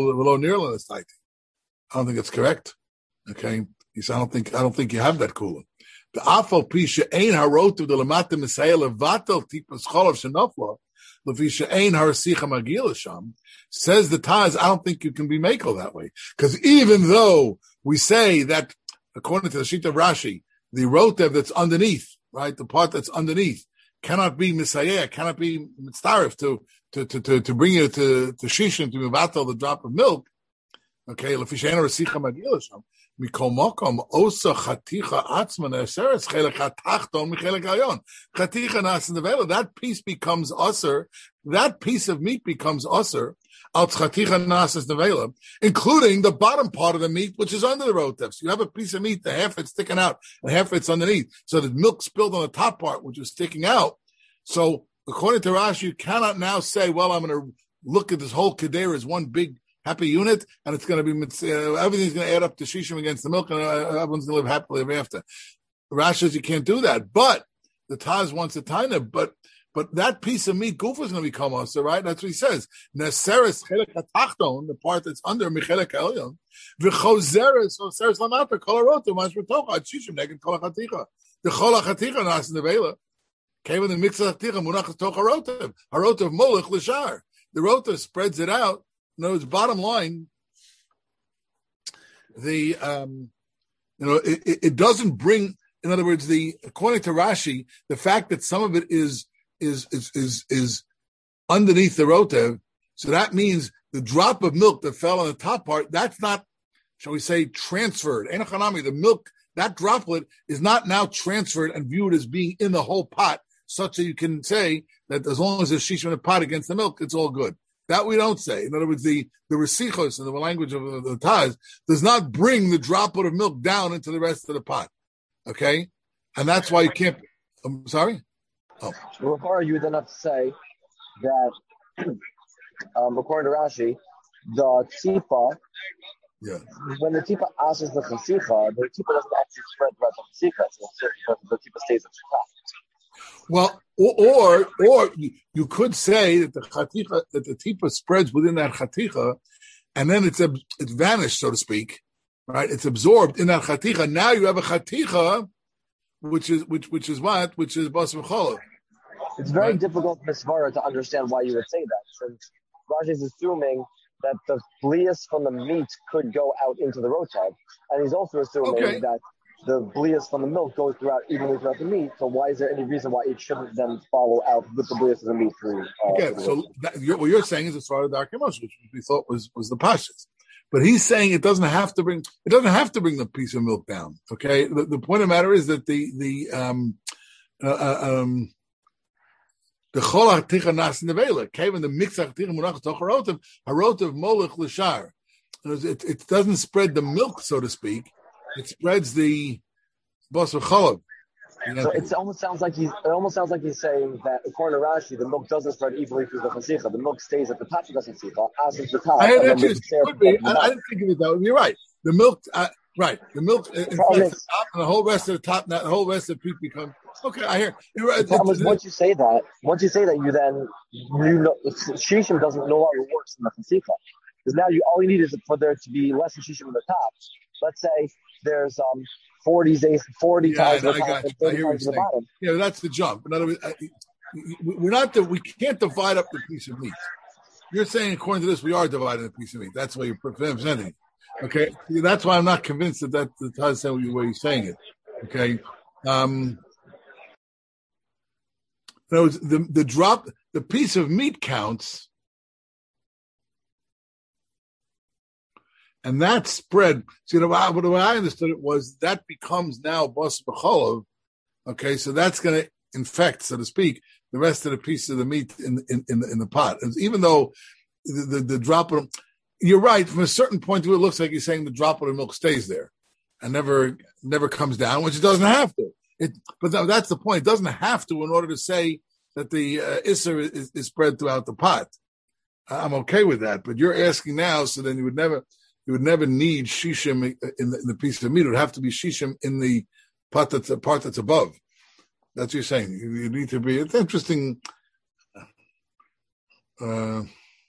don't think it's correct. Okay, he said, I don't think you have that kula. The afal pisha ein harot of the lamata misayel levatel tipas cholav shenofla levisha ein harasicha magila sham. Says the Taz, I don't think you can be makel that way, because even though we say that according to the sheet of Rashi, the rotev that's underneath, right, the part that's underneath, cannot be misayeh, cannot be mitzaref to bring you to shishim to mevatel the drop of milk. Okay, levisha ein harasicha magila sham. Mikomokom osa chaticha atzma neseres chelek hatachton michelek hayon. Chaticha nas nevela. That piece becomes usher. That piece of meat becomes usher. Al chaticha nas nevela, including the bottom part of the meat, which is under the rotev. So you have a piece of meat, the half it's sticking out, and half it's underneath. So the milk spilled on the top part, which is sticking out. So according to Rashi, you cannot now say, well, I'm going to look at this whole kedera as one big happy unit, and it's going to be everything's going to add up to shishim against the milk, and everyone's going to live happily ever after. Rashi says you can't do that, but the Taz wants a taina, but that piece of meat, Gufa is going to become also, right? That's what he says. Neseres chelek hatachton, the part that's under michelek elyon, v'chozeres chozeres lamata kol harotu mash b'tocha shishim neged kol hachaticha. The kol hachaticha nas nevela came in the mix of hachaticha munachas tocha harotav molech l'shar. The rota spreads it out. In other words, bottom line, it doesn't bring. In other words, according to Rashi, the fact that some of it is underneath the rotev, so that means the drop of milk that fell on the top part, that's not, shall we say, transferred. Enochanami, the milk, that droplet is not now transferred and viewed as being in the whole pot, such that you can say that as long as there's shishim in the pot against the milk, it's all good. That we don't say. In other words, the resichos in the language of the Taz does not bring the droplet of milk down into the rest of the pot. Okay? And that's why you can't. I'm sorry? Oh. Before you then have to say that, according to Rashi, the tzipa, when the tzipa asks the chasicha, the tzipa doesn't actually spread throughout the chasicha, so the tzipa stays at the top. Well, or you could say that the chaticha, that the tipa spreads within that chaticha, and then it's vanished, so to speak, right? It's absorbed in that chaticha. Now you have a chaticha, which is what? Which is basar v'cholov. It's very difficult, Misvara, to understand why you would say that, since Rashi is assuming that the blias from the meat could go out into the rotev, and he's also assuming that the blias from the milk goes evenly throughout the meat. So why is there any reason why it shouldn't then follow out with the blias of the meat through? What you're saying is as far as the Arkemosh, which we thought was the pashas, but he's saying it doesn't have to bring the piece of milk down. Okay, the point of the matter is that the chol haticha nas nevela came in the mix haticha munach toch harotav molech l'shar. It doesn't spread the milk, so to speak. It spreads the basar cholov. So it almost sounds like he's saying that according to Rashi, the milk doesn't spread evenly through the chasicha. The milk stays at the top of the chasicha, as is the top. I didn't think of it that way. You're right. The milk, right? The milk infects the top, and the whole rest of the top, the whole rest of the peak becomes okay. I hear. You're right. The problem is once you say that, shishim doesn't no longer works in the chasicha, because now all you need is for there to be less shishim in the top. Let's say there's 40 times the top and 30 times the bottom. Yeah, that's the jump. In other words, we can't divide up the piece of meat. You're saying, according to this, we are dividing the piece of meat. That's why you're presenting. Okay, that's why I'm not convinced that the Taz saying the way you're saying it. Okay, the piece of meat counts. And that spread, the way I understood it was that becomes now basar v'cholov. Okay, so that's going to infect, so to speak, the rest of the pieces of the meat in the pot. And even though the droplet, you're right, from a certain point of view, it looks like you're saying the droplet of milk stays there and never comes down, which it doesn't have to. But that's the point. It doesn't have to in order to say that the isser is spread throughout the pot. I'm okay with that, but you're asking now, so then you would never need shishim in the piece of meat. It would have to be shishim in the part that's above. That's what you're saying. You need to be. It's interesting. All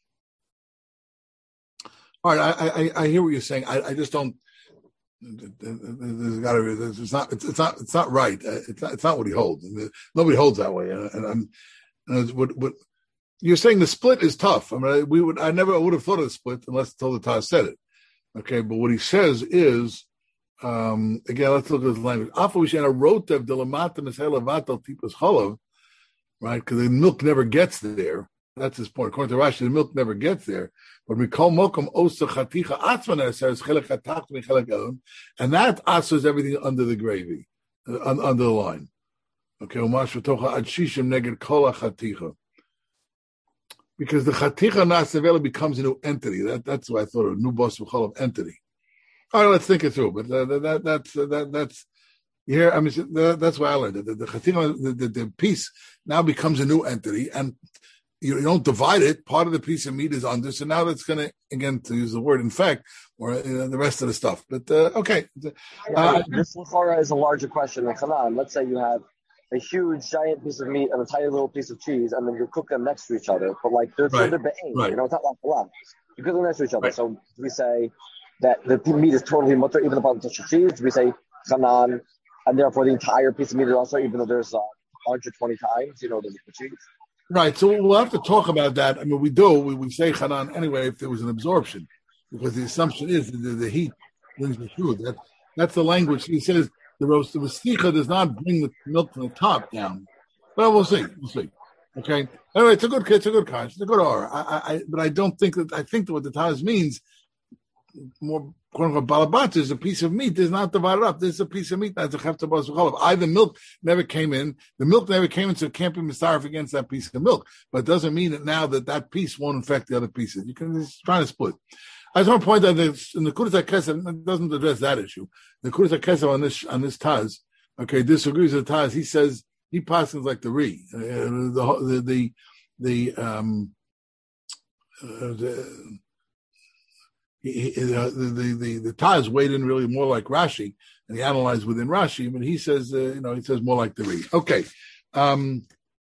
right, I hear what you're saying. I just don't. There's got to be. It's not right. It's not what he holds. Nobody holds that way. And what you're saying, the split is tough. I mean, I never would have thought of the split unless the Taz said it. Okay, but what he says is, again, let's look at his language. Right, because the milk never gets there. That's his point. According to Rashi, the milk never gets there. But we call mokum osa chaticha atzmaner says chelek hatach v'chelek elon, and that asers everything under the gravy, under the line. Okay, umash v'tocha ad shishim neged kol chaticha. Because the chaticha nasavela becomes a new entity. That's what I thought, a new boss of entity. All right, let's think it through. But that's here. I mean, that's why I learned it. The chaticha, the piece now becomes a new entity, and you don't divide it. Part of the piece of meat is under, so now that's going to, again, to use the word infect, or the rest of the stuff. But okay. This l'chora is a larger question than Chanan. Let's say you have a huge, giant piece of meat and a tiny little piece of cheese, and then you cook them next to each other. But like they're right. You know, it's not like halal. You cook them next to each other. Right. So we say that the meat is totally mutter, even about the touch of cheese. We say chanan, and therefore the entire piece of meat is also, even though there's 120 times, you know, there's the cheese. Right. So we'll have to talk about that. I mean, we say chanan anyway if there was an absorption, because the assumption is that the heat brings the food. That's the language. He says the sticha does not bring the milk from the top down. Well, we'll see. Okay. Anyway, it's a good concept. It's a good aura. But I don't think that. I think that what the Taz means, more quote unquote balabat, is a piece of meat. Is not divided up. This is a piece of meat that's a chefta bas v'cholav. The milk never came in. The milk never came in, so it can't be mistarif against that piece of milk. But it doesn't mean that now that piece won't infect the other pieces. You can just try to split. I just want to point out that in the Kudas HaKesef, it doesn't address that issue. The Kudas HaKesef on this Taz, okay, disagrees with the Taz. He says he passes like the Re. The Taz weighed in really more like Rashi, and he analyzed within Rashi, but he says, he says more like the Re. Okay. The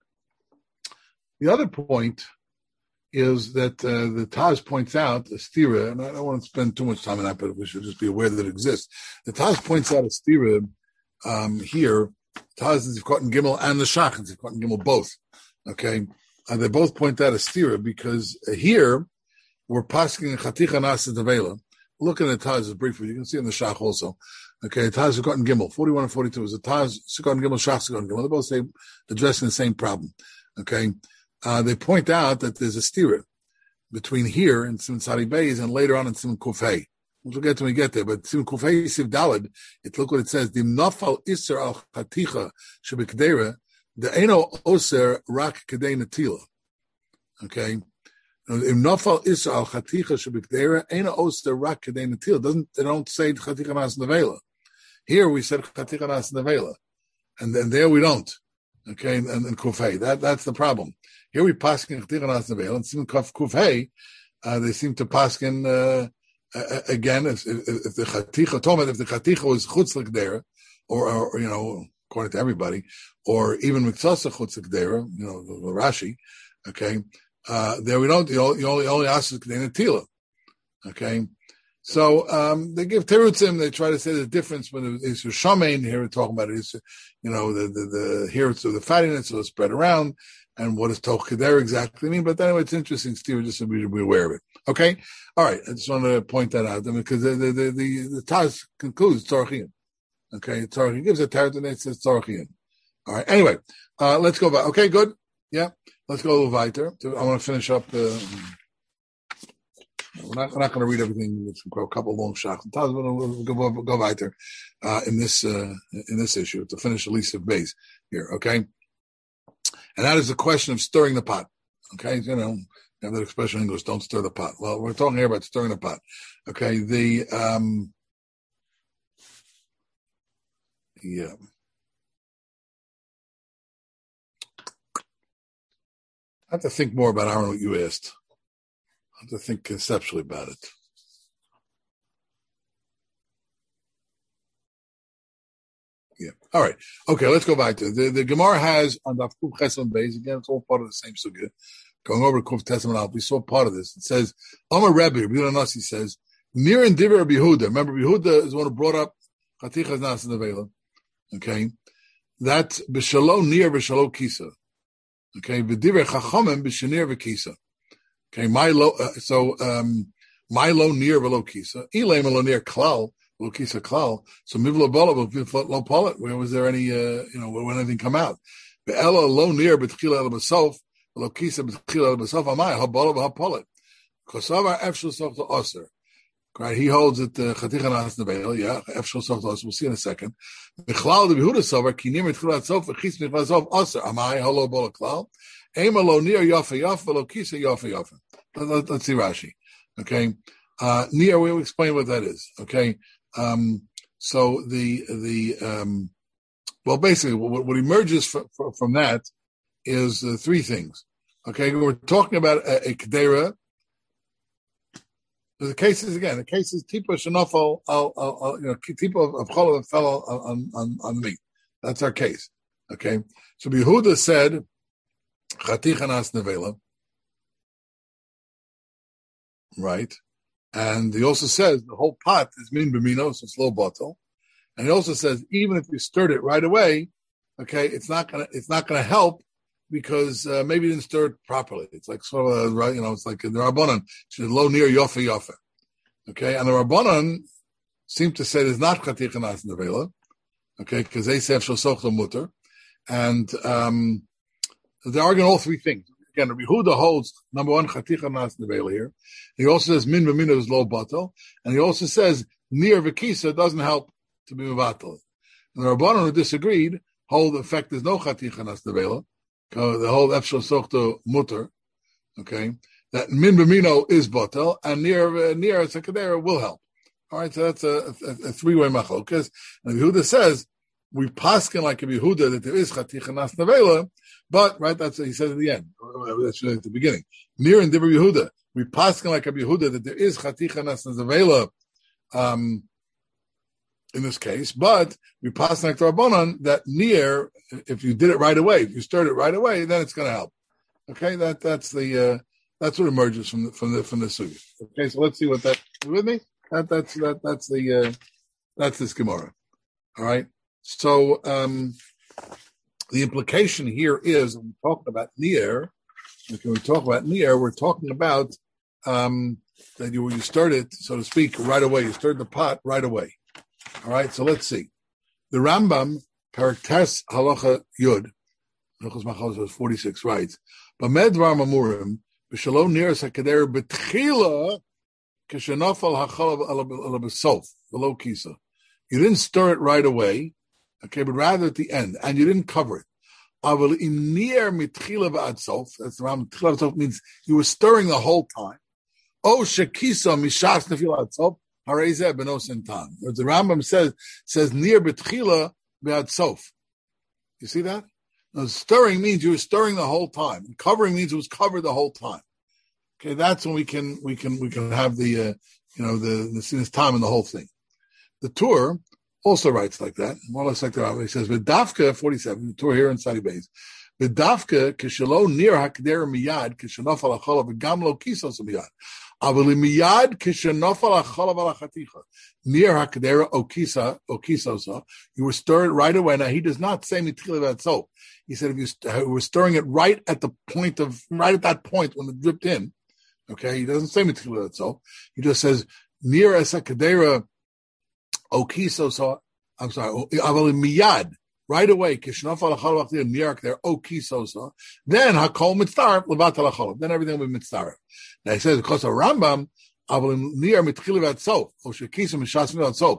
other point is that the Taz points out a stira, and I don't want to spend too much time on that, but we should just be aware that it exists. The Taz points out a stira here. Taz is Zivkot and Gimel and the Shach and Zivkot and Gimel both. Okay, they both point out a stira because here we're pasking Chaticha Nasa Devela. Look at the Taz briefly. You can see in the Shach also. Okay, Taz Zivkot and Gimel 41 and 42 is a Taz Zivkot and Gimel Shach Zivkot and Gimel. They both say addressing the same problem. Okay. They point out that there's a stira between here and Siman Tzadi Beis and later on in Siman Kufay. We'll get to when we get there, but Siman Kufay Siv Daled, look what it says: Dim nafal iser al chaticha shebekdera the eno oser rak kedei natila. Okay, Im nafal iser al chaticha shebekdera eno oser rak kedei natila. They don't say chaticha nas nevela. Here we said chaticha nas nevela, and then there we don't. Okay, and Kufay. That's the problem. Here we paskin chaticha nas nevela, and Siman Kufay, they seem to paskin. Again, if the chaticha was chutz l'kdera, or according to everybody, or even mitzasa chutz l'kdera, the Rashi, okay, there we don't. You only ask l'kdera tila, okay. So they give terutzim. They try to say the difference when it's shamein. Here we're talking about it is, the here it's the fattiness, so it's spread around. And what does toch kedera exactly mean? But anyway, it's interesting, Steve, just so we should be aware of it. Okay? All right. I just want to point that out because the Taz concludes Tzorchian. Okay? Tzorchian gives a teretz and it says Tzorchian. All right. Anyway, let's go back. Okay, good. Yeah. Let's go a little weiter. I want to finish up. We're not going to read everything. It's a couple long shots. We'll go weiter in this issue to finish at least the base here. Okay? And that is the question of stirring the pot. Okay, you have that expression in English, don't stir the pot. Well, we're talking here about stirring the pot. Okay, yeah. I have to think more about Aaron, what you asked. I have to think conceptually about it. Yeah. All right. Okay. Let's go back to the Gemara has on the Kuf Chesam Beis again. It's all part of the same sugya. Going over to Kuf Tesam Al, we saw part of this. It says, Amar Rebbe, Rabbi Nasi says, near and Divrei Rabbi Yehuda. Remember, Rabbi Yehuda is the one who brought up Chatichas Nas Nevela. Okay, that's b'shalo near b'shalo kisa. Okay, v'divrei Chachamim b'shenir v'kisa. Okay, Milo near v'lo kisa. Ilay Milo near klal. Lokisa klal. So mivlo bala lo polit. Where was there any when anything come out? Be'ela lo near betchila el b'sof Lokisa b'tchila b'sof amay habala b'hapolet. Kosavar efshel sof to oser. Right, he holds it chaticha nas nevela. Yeah, efshel sof to oser. We'll see in a second. Mechlal the Yehuda sover kinim etchilat sof v'chis mechlal sof oser. Amay halo bola klal. Ema lo near yafa yafa lo kisa yafa yafa. Let's see Rashi. Okay, near we'll explain what that is. Okay, so well, basically, what emerges from that is three things. Okay, we're talking about a kedera. The case is tipa shenofel tipa of cholov that fell on meat. That's our case. Okay, so Yehuda said chaticha nas nevela, right? And he also says the whole pot is min b'mino, so it's low bottle. And he also says even if you stirred it right away, okay, it's not gonna help because maybe you didn't stir it properly. It's like sort of it's like the Rabbanan should low near yofa yofa. Okay, and the Rabbanan seem to say there's not chaticha nas nevela, okay, because they say shel sochta mutter, and they're arguing all three things. Again, Rabbi Yehuda holds number one chaticha nas nevela here. He also says min v'mina is low batal, and he also says near v'kisa doesn't help to be mevatel. And the Rabbanan who disagreed hold the fact there's no chaticha nas nevela. The whole efshel sochta mutter, okay, that min b'mino is batal, and near sekadera will help. All right, so that's a three-way machlokas. And Yehuda says we paskin like a Yehuda that there is chaticha nas nevela, but right, that's what he says at the end. That's at the beginning. Near and Dibur Yehuda, we paskin like a Yehuda that there is chaticha nas nevela. In this case, but we pass like the Rabbanan that near, if you did it right away, if you stirred it right away, then it's going to help. Okay, that's what emerges from the sugi. Okay, so let's see what that. You with me? That's this Gemara. All right. So the implication here is when we're talking about near. When we talk about near, we're talking about that you stirred it, so to speak, right away. You stirred the pot right away. All right, so let's see. The Rambam, Paraktes Halacha Yud, Hilchos Machos 46 writes, B'med Dvar Mamurim, B'shalom Niras HaKeder B'tchila K'shenofal HaChalav Ala B'sof, V'lo Kisa. You didn't stir it right away, okay, but rather at the end, and you didn't cover it. Aval Im Nir Mitchila V'ad Sof, that's the Rambam, Tchila V'ad Sof means you were stirring the whole time. O Shekisa Mishas Nefil Ad Sof, the Rambam says near betchila be'ad sof. You see that? Now, stirring means you were stirring the whole time. And covering means it was covered the whole time. Okay, that's when we can have the sinus time and the whole thing. The Tur also writes like that, more or less like the Rambam. He says V'dafka 47. The Tur here in Sadi Beis. V'dafka kishelo near hakder miyad kishenaf al acholav v'gam lo kisos miyad. Miyad kishenofal acholav al chaticha near hakdera okisosa. You were stirred right away. Now he does not say mitchila v'atzov. He said if you were stirring it right at that point when it dripped in. Okay, he doesn't say mitchila v'atzov. He just says near as hakdera okisosa. I'm sorry. Miyad. Right away, kishnafal acholav near hakdera okisosa. Then hakol mitzaref levatal acholav. Then everything will be mitzaref. Now he says because of Rambam, near mitchila v'atzov or shekisa mishas v'atzov.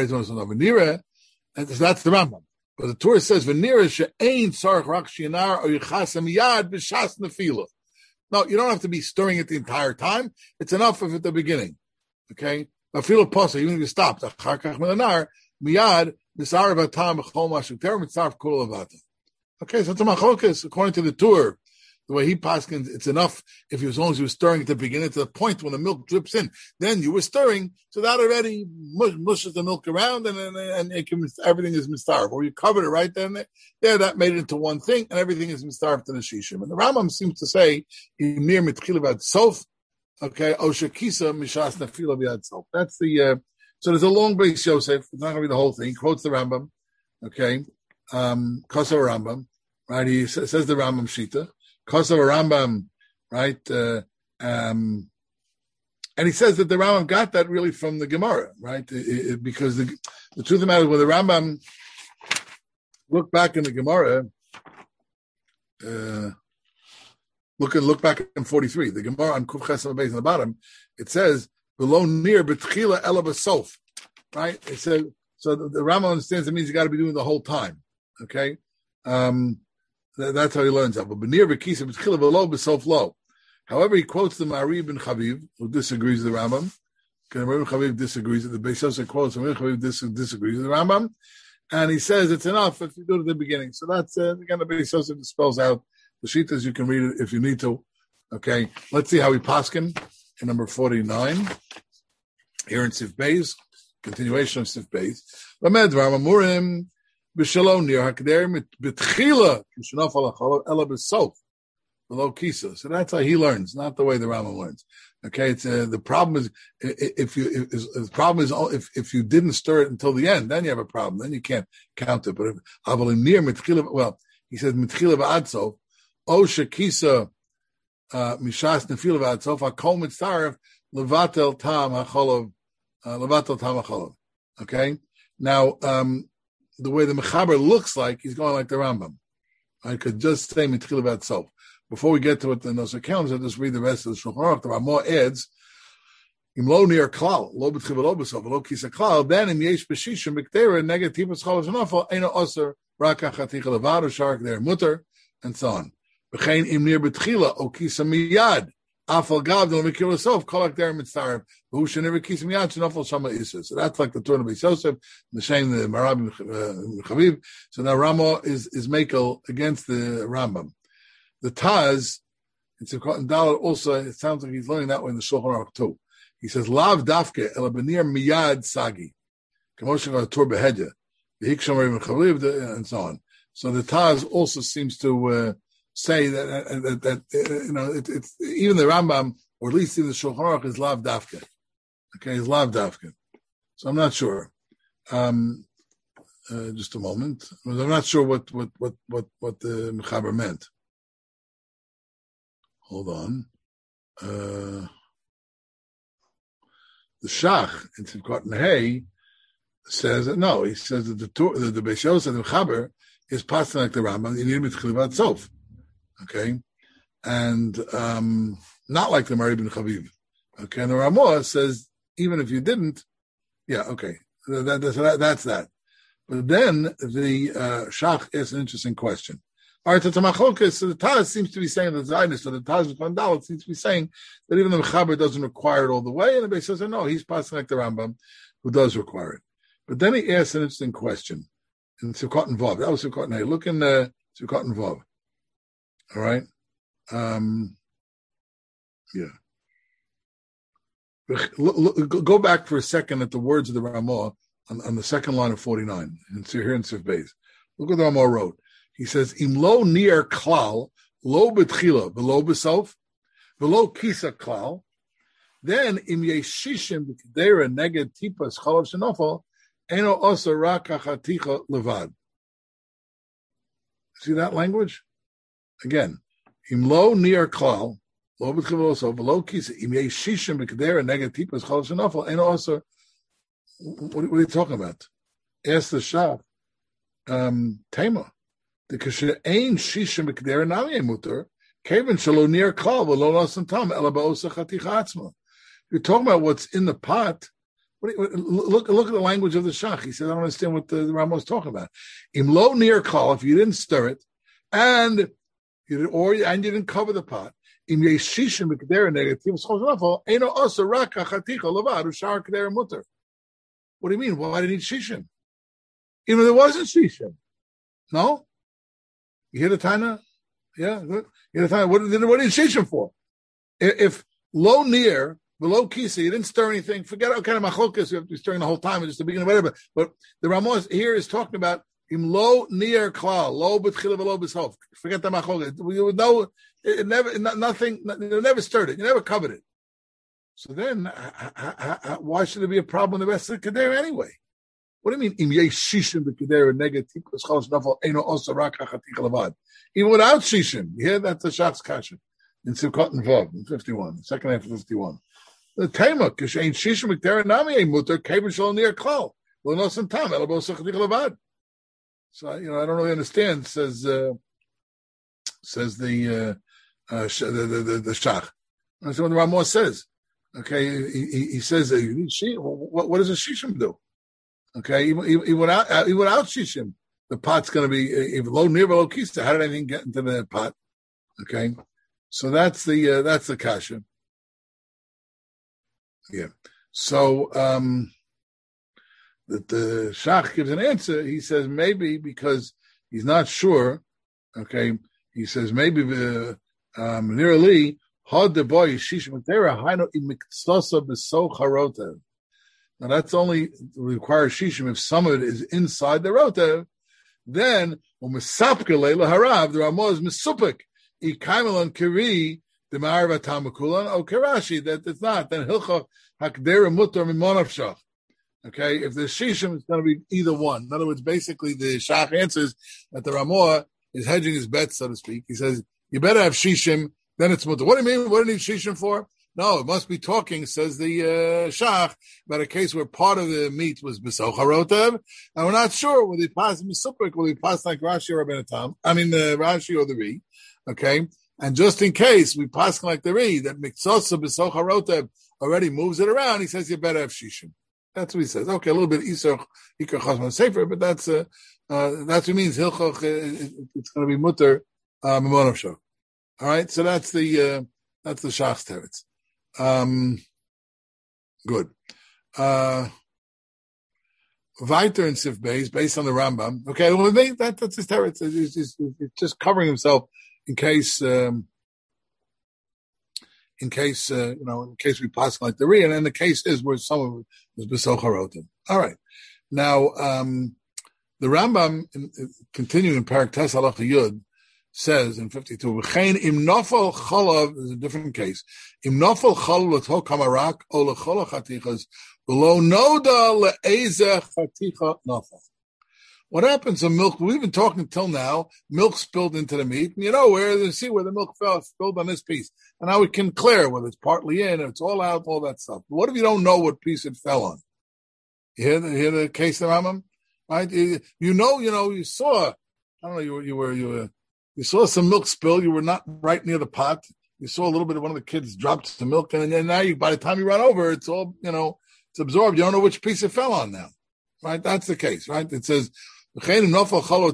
And that's the Rambam. But the Torah says v'nira she'ain tzarich rak shinar or yichasem yad b'shas nefila. No, you don't have to be stirring it the entire time. It's enough if at the beginning. Okay, nefila posa even if you stopped. Achar kach milanar miyad b'sar v'atam b'chol mashukter mitzaref kol avata. Okay, so it's a machlokas according to the Torah. The way he paskins, it's enough if as long as you were stirring at the beginning to the point when the milk drips in. Then you were stirring, so that already mushes the milk around, and everything is mistarv. Or you covered it right then. Yeah, that made it into one thing, and everything is mistarv to the shishim. And the Rambam seems to say near mitchila v'ad sof, okay, oshakisa mishas nefila v'ad sof. That's the. So there's a long base Yosef. It's not going to be the whole thing. He quotes the Rambam, okay, Kosav Rambam, right? He says the Rambam Shita. Kosav Rambam, right? And he says that the Rambam got that really from the Gemara, right? Because the truth of the matter is, when the Rambam look back in the Gemara, Look back in 43. The Gemara on Kuf Ches Base on the bottom, it says below near betchila ela basof. Right? It says so. The Rama understands it means you got to be doing the whole time. Okay, that's how he learns that. But near bekisa betchila below basof low. However, he quotes the Mari ben Chaviv, who disagrees with the Rambam. The Mari ben Chaviv disagrees. The Beis Yosef quotes the Mari ben Chaviv disagrees with the Rambam, and he says it's enough if you do it at the beginning. So that's again the Beis Yosef spells out the shitas. You can read it if you need to. Okay, let's see how he paskin in number 49 here in Sif Beis. Continuation of Sif Beis. Lamed Ramamurim b'shalom near hakder betchila k'shenof alachol ela b'sof. Below kisa, so that's how he learns, not the way the Rambam learns. Okay, it's the problem is if you didn't stir it until the end, then you have a problem. Then you can't count it. But if near mitchila, well, he says mitchila v'adsof, o shekisa mishas nefila v'adsof hakol mitzaref levatel tam hacholov. Okay, now the way the mechaber looks like, he's going like the Rambam. I could just say mitchila v'adsof. Before we get to it in those accounts, I'll just read the rest of the Shulchan Aruch. There are more adds. Im lo near klal, lo b'tchiv lo b'sof, lo kisa klal, then im yesh b'shishim b'ktera, negativ b'schol v'shanofel, eino oser, rak ha'chaticha levad, shark there, mutter, and so on. B'chein im near b'tchila, o kisa miyad, afal gav, del mikil l'sof, kolak der mitzareb, who should never kisa miyad, shanofel shama isa. So that's like the Torah of Beis Yosef, the same, the Marabi Chaviv. So now Rama is Mekel against the Rambam. The Taz, in Simchat and Dalet also, it sounds like he's learning that way in the Shulchan Aruch too. He says, Lav dafke, ela benir miyad sagi. Kamoshin got a Tur behedya. The Hiksham Rebbe Chaliv, and so on. So the Taz also seems to say that it's even the Rambam, or at least in the Shulchan Aruch, is Lav dafke. Okay, is Lav dafke. So I'm not sure. Just a moment. I'm not sure what the Mechaber meant. Hold on. The Shach in Simchat Nehei says that no. He says that the Beis Yosef and the Chaber is passing like the Rambam. You need mitchila sof, okay, and not like the Mari ben Chaviv. Okay, and the Ramah says even if you didn't, yeah, okay, that's that. But then the Shach asks an interesting question. All right, so the Taz seems to be saying the Zionist, so the Taz von Dalet seems to be saying that even the Mechaber doesn't require it all the way, and the Beis says, no, he's passing like the Rambam, who does require it. But then he asks an interesting question in Simchat and Vav. That was Simchat and Hey. Look in Simchat and Vav. All right? Yeah. Go back for a second at the words of the Ramah on the second line of 49, and here in Sif Beis. Look what the Ramah wrote. He says, "Im lo near klal, lo betchila, below besof, below kisa klal. Then im yeshishim b'kedera neged tipas chalav shenofel, eno osa rak hachaticha levad." See that language? Again, im lo near klal, lo betchila besof, below kisa, im yeshishim b'kedera neged tipas chalav shenofel, eno osa. What are you talking about? Ask the Shah. Tema. The kashe'ain shishim b'kedera nami muter, kevin shalo near klal v'lo nasan tam ela ba'osa chaticha atzma. You're talking about what's in the pot. Look at the language of the Shach. He says, I don't understand what the Rambam was talking about. Im lo near klal, if you didn't stir it, and you didn't cover the pot, im yeshishim b'kedera negativ schoshnafel eno osa rak chaticha levad u'shar kedera muter. What do you mean? Well, why did he need shishim? Even there wasn't shishim. No? You hear the Tana? Yeah, good. You hear the Tana? What did shishim for? If low near, below kisa, you didn't stir anything, forget what kind of machlokas you have to be stirring the whole time, just the beginning, whatever. But the Ramos here is talking about im low near klal, low b'tchila v'low b'sof. Forget the machlokas. You would know it never, nothing, you never stirred it, you never covered it. So then, why should there be a problem with the rest of the Kedera anyway? What do you mean? Im yeshishim b'kedera neged tipas chalav shenofel eno osa rak hachaticha levad. Even without shishim, you hear that's the Shach's kasha in Simchat and Vav in 51, the second half of 51. The tema kashein shishim b'kedera nami muter kevin shal near klal lo nosan tam ela b'osa chaticha levad. So I don't really understand. Says the the shach. That's what the Ramah says. Okay, he says, what does a shishim do? Okay, even without shishim, the pot's going to be low near below kista. How did anything get into the pot? Okay, so that's the kasha. Yeah. So the shach gives an answer. He says maybe because he's not sure. Okay, he says maybe the nearly had the boy shishim tera haino imiksosa beso charotev. Now that's only requires shishim if some of it is inside the rotev. Then when misapke leila harav, the Ramah is misupik ikaimelon kiri the ma'arva tamakulan o kerashi that it's not. Then hilcha hakdera mutar mimonavshach. Okay, if the shishim is going to be either one. In other words, basically the shach answers that the Ramah is hedging his bet, so to speak. He says you better have shishim, then it's mutar. What do you mean? What do you need shishim for? No, it must be talking, says the shach, about a case where part of the meat was besocha rotev, and we're not sure whether he passed misupik, whether he passed like Rashi or Rabbeinu Tam. I mean, Rashi or the Ri. Okay, and just in case we pass like the Ri, that miksosa besocha rotev already moves it around, he says you better have shishim. That's what he says. Okay, a little bit isach ikar chasman sefer, but that's what means hilchach. It's going to be mutter mimonav shach. All right, so that's the shach's teretz. Good. Weiter in Sif Beis, based on the Rambam. Okay, well, that's his teretz. He's just covering himself in case we pass like the Ri, and then the case is where someone was besocha rotev. All right. Now, the Rambam, continuing in Parak Tes Halacha Yud, says in 52, V'chein im nofal chalav is a different case. Im nofal chalav l'to kamarak o l'chol chatichas v'lo noda le'ezeh chaticha nofal. What happens to milk? We've been talking till now. Milk spilled into the meat, and where the milk spilled on this piece, and now we can clear whether it's partly in, or it's all out, all that stuff. But what if you don't know what piece it fell on? You hear the case of Rambam, right? You saw. I don't know. You saw some milk spill. You were not right near the pot. You saw a little bit of one of the kids dropped some milk, and then now by the time you run over, it's all, it's absorbed. You don't know which piece it fell on now, right? That's the case, right? It says, so then the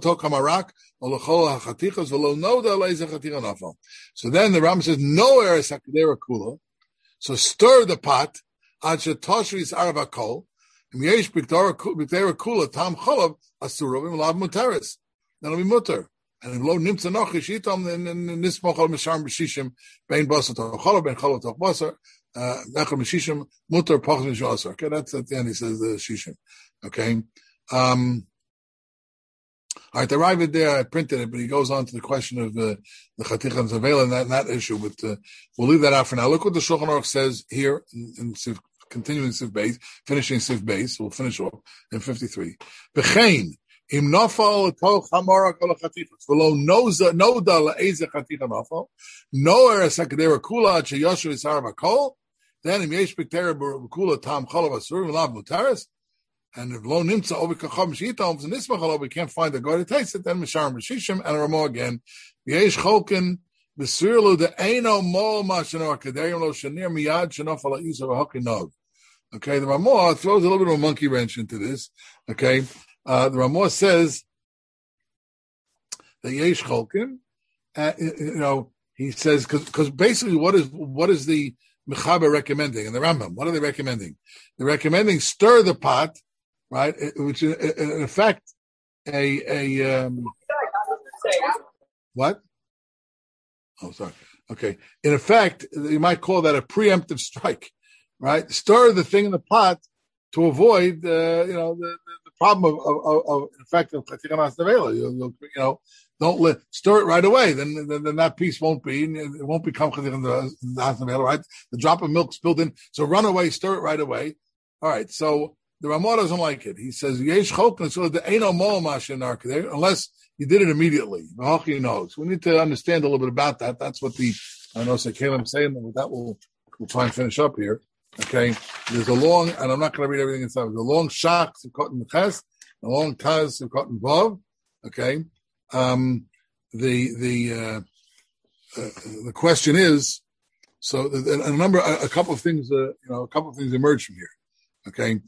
Rambam says, no eres hakadera kula. So stir the pot, ad shetoshris arvakol, and yesh b'ktera kula tam cholav asurovim lav muteris. That'll be mutter. And if lo nimtza nochish itom, then nismoch al mishar b'shishim bein basar toch cholav bein cholav toch basar nechol b'shishim mutter pachas mishasar. Okay, that's at the end. He says the shishim. Okay. All right, the Ravid there, I printed it, but he goes on to the question of the Chaticha and Zavela and that issue, but we'll leave that out for now. Look what the Shulchan Aruch says here in continuing Sif Beis, finishing Sif Beis, we'll finish off in 53. B'chein, im nofal toch hamara kol chatichas, v'lo noda la'ezeh chaticha nofal, no eres hakadera kula ad sheyoshu yisar v'kol, then im yesh b'ktera b'kula tam cholav asurim v'lav mutaris, and if lo nimtza over kacham shitom and nismachalo, we can't find the guy to taste it. Then misharim b'shishim and Ramah again. Yesh cholkin b'sirlu the eino mol mashenor kaderim lo shenir miyad shenof ala isa v'hokinog. Okay, the Ramah throws a little bit of a monkey wrench into this. Okay, the Ramah says that yesh cholkin. He says because basically what is the Mechaber recommending and the Rambam? What are they recommending? They're recommending stir the pot. Right, which in effect what? Oh, sorry. Okay. In effect, you might call that a preemptive strike, right? Stir the thing in the pot to avoid, the problem of in effect of chatichanas nevela. Don't stir it right away. Then that piece won't become chatichanas nevela, right? The drop of milk spilled in, so run away, stir it right away. All right, so. The Ramah doesn't like it. He says, "Yesh chokn so the eino mo mashenar kader unless you did it immediately." He knows. We need to understand a little bit about that. That's what I know Sekalim saying. With that, we'll try and finish up here. Okay. There's a long, and I'm not going to read everything inside. There's a long shach sivkot in ches, a long taz sivkot in vav. Okay. the question is, so a couple of things, emerge from here. Okay.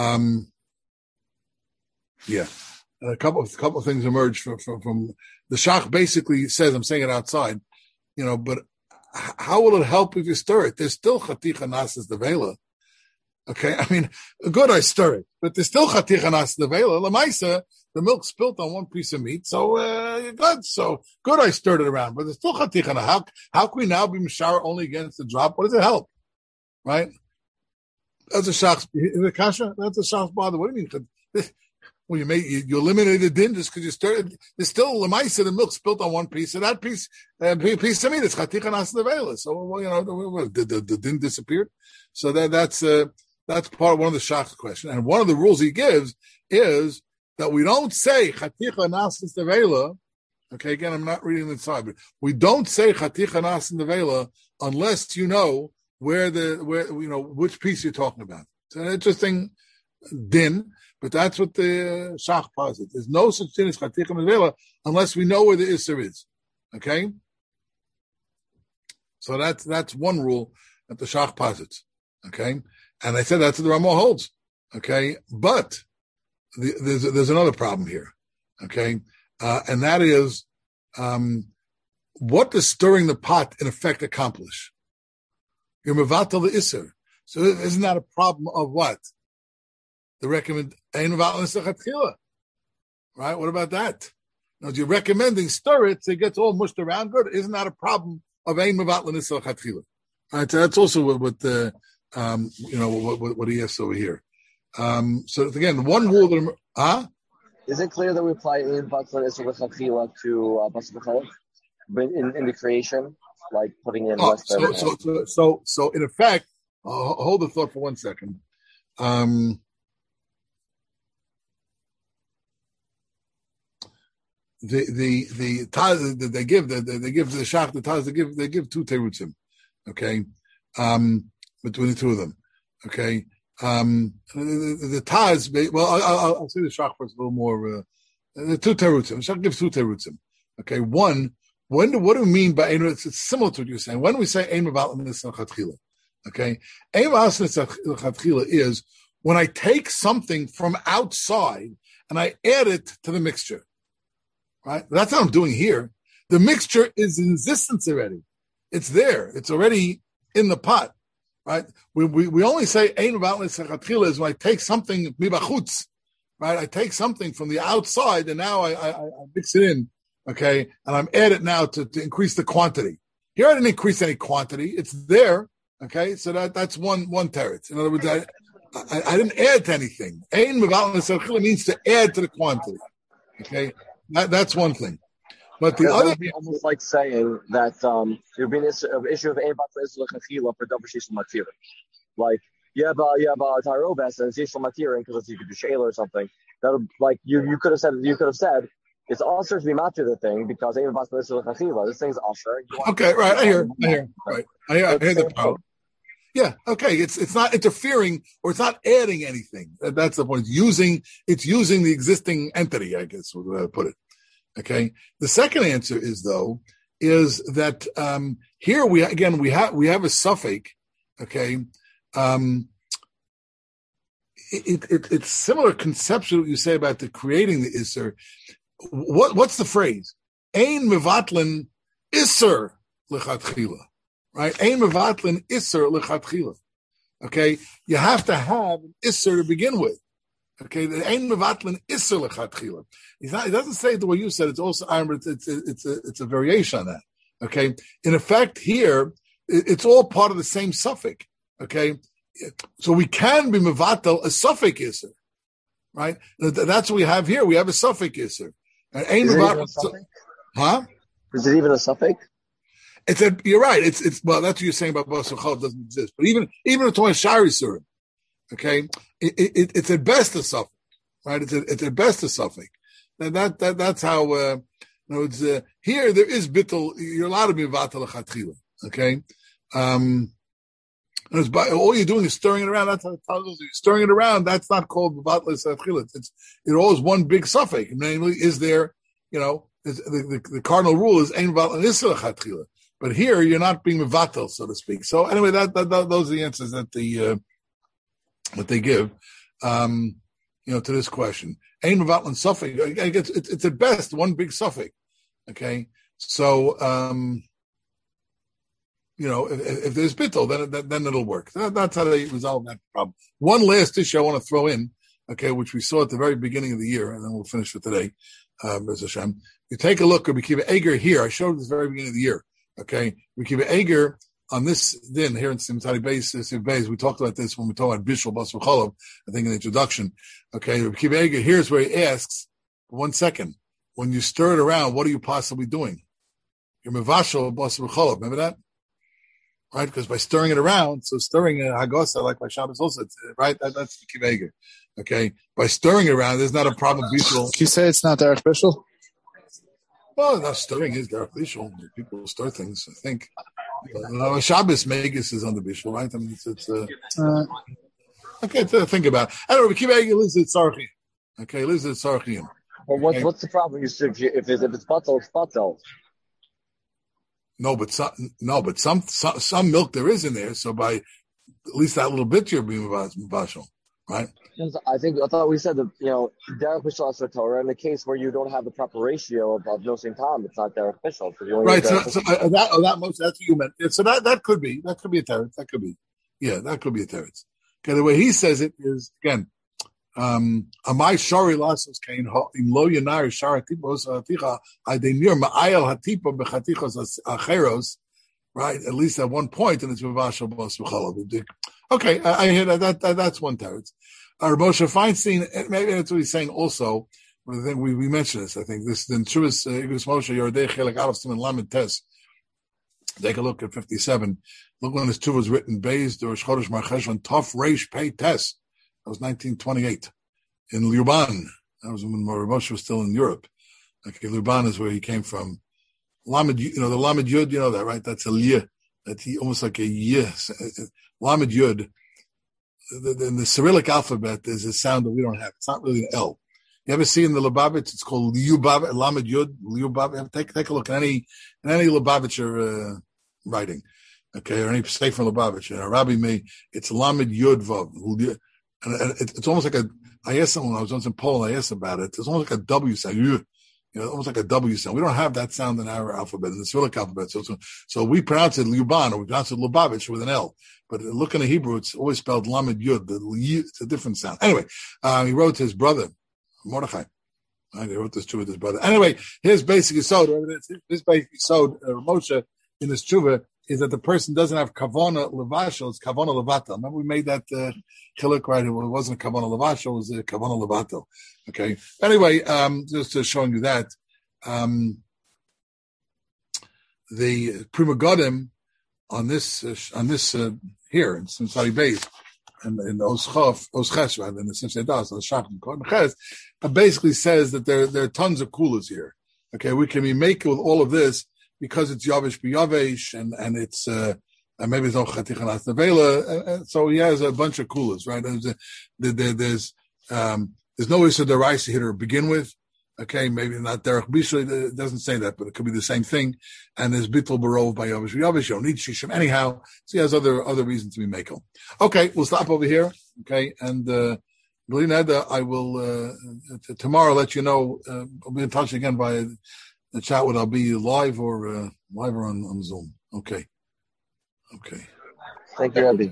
A couple of things emerge from the Shach basically says, I'm saying it outside, but how will it help if you stir it? There's still chaticha nasas devela. Okay, I mean, good, I stir it, but there's still chaticha nasas devela. Lamaisa, the milk spilt on one piece of meat, so good. So good, I stirred it around, but there's still chaticha. How can we now be mishar only against the drop? What does it help? Right? That's a shach's. Is it kasha? That's a shach's bother. What do you mean? Well, you eliminated the din just because you stirred it. There's still lemaisa, the milk spilt on one piece, and that piece of meat is chaticha nas nevela. So the din disappeared. So that's part of one of the shach's question. And one of the rules he gives is that we don't say chaticha nas nevela. Okay, again, I'm not reading the inside, but we don't say chaticha nas nevela unless you know which piece you're talking about. It's an interesting din. But that's what the Shach posits. There's no such thing as Chaticha Mevela unless we know where the Isser is. Okay? So that's one rule that the Shach posits. Okay? And I said that's what the Ramah holds. Okay? But there's another problem here. Okay? And that is, what does stirring the pot in effect accomplish? You're Mevatel the Isser. So isn't that a problem of what? The recommend right? What about that? Now, you're recommending stir it so it gets all mushed around. Good. Isn't that a problem of ein mevat l'nisach hatchila? Right. So that's also what he has over here. So again, one rule that is it clear that we apply ein mevat l'nisach hatchila to basar b'chalach in the creation, like putting in less than? So in effect, hold the thought for 1 second. The Taz they give the Shach the Taz they give two terutzim, okay, between the two of them, okay. The Taz, well, I'll say the Shach first a little more. The two terutzim. Shach gives two terutzim, okay. One, what do we mean by it's similar to what you're saying. When we say ein mevat l'nisach hatchila, okay, ein mevat l'nisach hatchila is when I take something from outside and I add it to the mixture. Right? That's what I'm doing here. The mixture is in existence already. It's there. It's already in the pot. Right? We only say ein mevat l'nisach hatchila is when I take something mibachutz. Right? I take something from the outside and now I mix it in. Okay, and I'm added now to increase the quantity. Here I didn't increase any quantity. It's there. Okay, so that's one teretz. In other words, I didn't add to anything. Ein mevat l'nisach hatchila means to add to the quantity. Okay. That's one thing, but the other would be almost like saying that it would be an issue of ein mevat l'nisach hatchila for davar sheishel matirin, like tarobes and sheishel matirin because you could do shayla or something. That would, like you could have said it's also to be matir the thing because ein mevat l'nisach hatchila. This thing's also okay. Right, I hear. Right, I hear the problem. Yeah, okay. It's not interfering or it's not adding anything. That's the point. It's using the existing entity, I guess, would I put it. Okay. The second answer is that here we have a suffix. Okay. It's similar conceptually what you say about the creating the isser. What's the phrase? Ein mevatlin isser lechatchila. Right? Ein mevatlin isser lechatchila. Okay? You have to have an isser to begin with. Okay? The ein mevatlin isser lechatchila. He doesn't say it the way you said. It's also it's a variation on that. Okay? In effect, here it's all part of the same suffix. Okay? So we can be mevatel a suffix isser. Right? That's what we have here. We have a suffix isser. And ein mevatel. Huh? Is it even a suffix? You're right. It's well, that's what you're saying about basar b'chalach doesn't exist. But even it's on Shari Surim, okay, it's at best a suffix, right? It's at best a suffix. And that's how. Here there is bittul. You're allowed to be mevatel lechatchila, okay. All you're doing is stirring it around. That's how it tells us. You're stirring it around. That's not called mevatel lechatchila. It all is one big suffix. Namely, is there, the cardinal rule is ein mevatel l'nisach hatchila. But here you're not being mevatel, so to speak. So anyway, that those are the answers that they give, to this question. Ein mevatel suffix. It's at best one big suffix. Okay, so if there's bittul, then it'll work. That's how they resolve that problem. One last issue I want to throw in, okay, which we saw at the very beginning of the year, and then we'll finish for today. Bez Hashem. You take a look at Rekiva Eger here. I showed it at the very beginning of the year. Okay, Rekiva Eger on this din here in Simchari Beis. We talked about this when we talked about Bishul Bas V'Cholov, I think in the introduction. Okay, Rekiva Eger, here's where he asks, 1 second, when you stir it around, what are you possibly doing? You're Mevashal Bas V'Cholov, remember that? Right, because by stirring it around, so stirring Hagosa, like by Shabbos also, right, that's Rekiva Eger. Okay, by stirring it around, there's not a problem Bishul. Can you say it's not Derech Bishul? Well, not stirring is Derech Bishul. People stir things, I think. Shabbos Megas is on the Bishul, right? I mean, it's okay to think about. Anyway, Rekiva Eger lives at Sarchim. Okay, lives at Sarchim. Well, what's the problem? If it's batel, it's batel. No, but some milk there is in there. So by at least that little bit, you're being mevashal, right? I thought we said that derech bishul asher Torah in the case where you don't have the proper ratio of nosim tam, it's not derech bishul. Right. That's what you meant. So that could be a teretz. That could be, that could be a teretz. Okay, the way he says it is again. Amai shari lasos kain im lo yanar shara tipos aticha adenir ma'ayel hatipa bechatichos acheros, right? At least at one point, and it's mevashal bos v'chalav. Okay, I hear that. That's one teretz. Moshe Feinstein, maybe that's what he's saying also. I think we mentioned this. I think this in Truas Igus Moshe Yordei Chelek Aleph Siman Lamed Tes. Take a look at 57. Look when this Truah was written. Beis Dorosh Chodesh Marcheshvan Tov Reish Pei Tes. That was 1928 in Luban. That was when Moshe was still in Europe. Okay, Luban is where he came from. Lamed, the Lamed Yud, you know that, right? That's a liyah. That he almost like a yeh. Lamed Yud. In the Cyrillic alphabet, there's a sound that we don't have. It's not really an L. You ever see in the Lubavitch? It's called Liubavitch, Lamed Yud, Liubavitch. Take a look at any Lubavitcher writing, okay, or any Sefer Lubavitch. Rabbi May, it's Lamed Yud Vav. And it's almost like I asked someone, I was once in Poland, I asked about it. It's almost like a W sound, almost like a W sound. We don't have that sound in our alphabet, in the Cyrillic alphabet. So we pronounce it Luban, or we pronounce it Lubavitch with an L. But look in the Hebrew, it's always spelled Lamed Yud. It's a different sound. Anyway, he wrote to his brother, Mordechai. Right, he wrote this to with his brother. Anyway, his basic yisod, Moshe, in this tshuva, is that the person doesn't have kavana levashel, it's kavana levatel. Remember we made that chiluk, right? It wasn't kavana levashel, it was kavana levatel. Okay. Anyway, just showing you that. The Prima Godim on this here in Simchari Beis and in Osches, rather than the Simchei Das, the Shachim Kohen Ches, basically says that there are tons of coolers here. Okay, we can be making with all of this because it's Yavish b'Yavish and it's and maybe it's no Chatichanat Nevela. So he has a bunch of coolers, right? There's no issue the rice here to begin with. Okay, maybe not Derech Bishul, it doesn't say that, but it could be the same thing. And there's Bittul Barov by Yavish b'Yavish. You don't need Shishim anyhow. So he has other reasons to be Mekel. Okay, we'll stop over here. Okay, and I will tomorrow let you know. I'll be in touch again via the chat. Whether I'll be live or on Zoom. Okay. Thank you, Rabbi.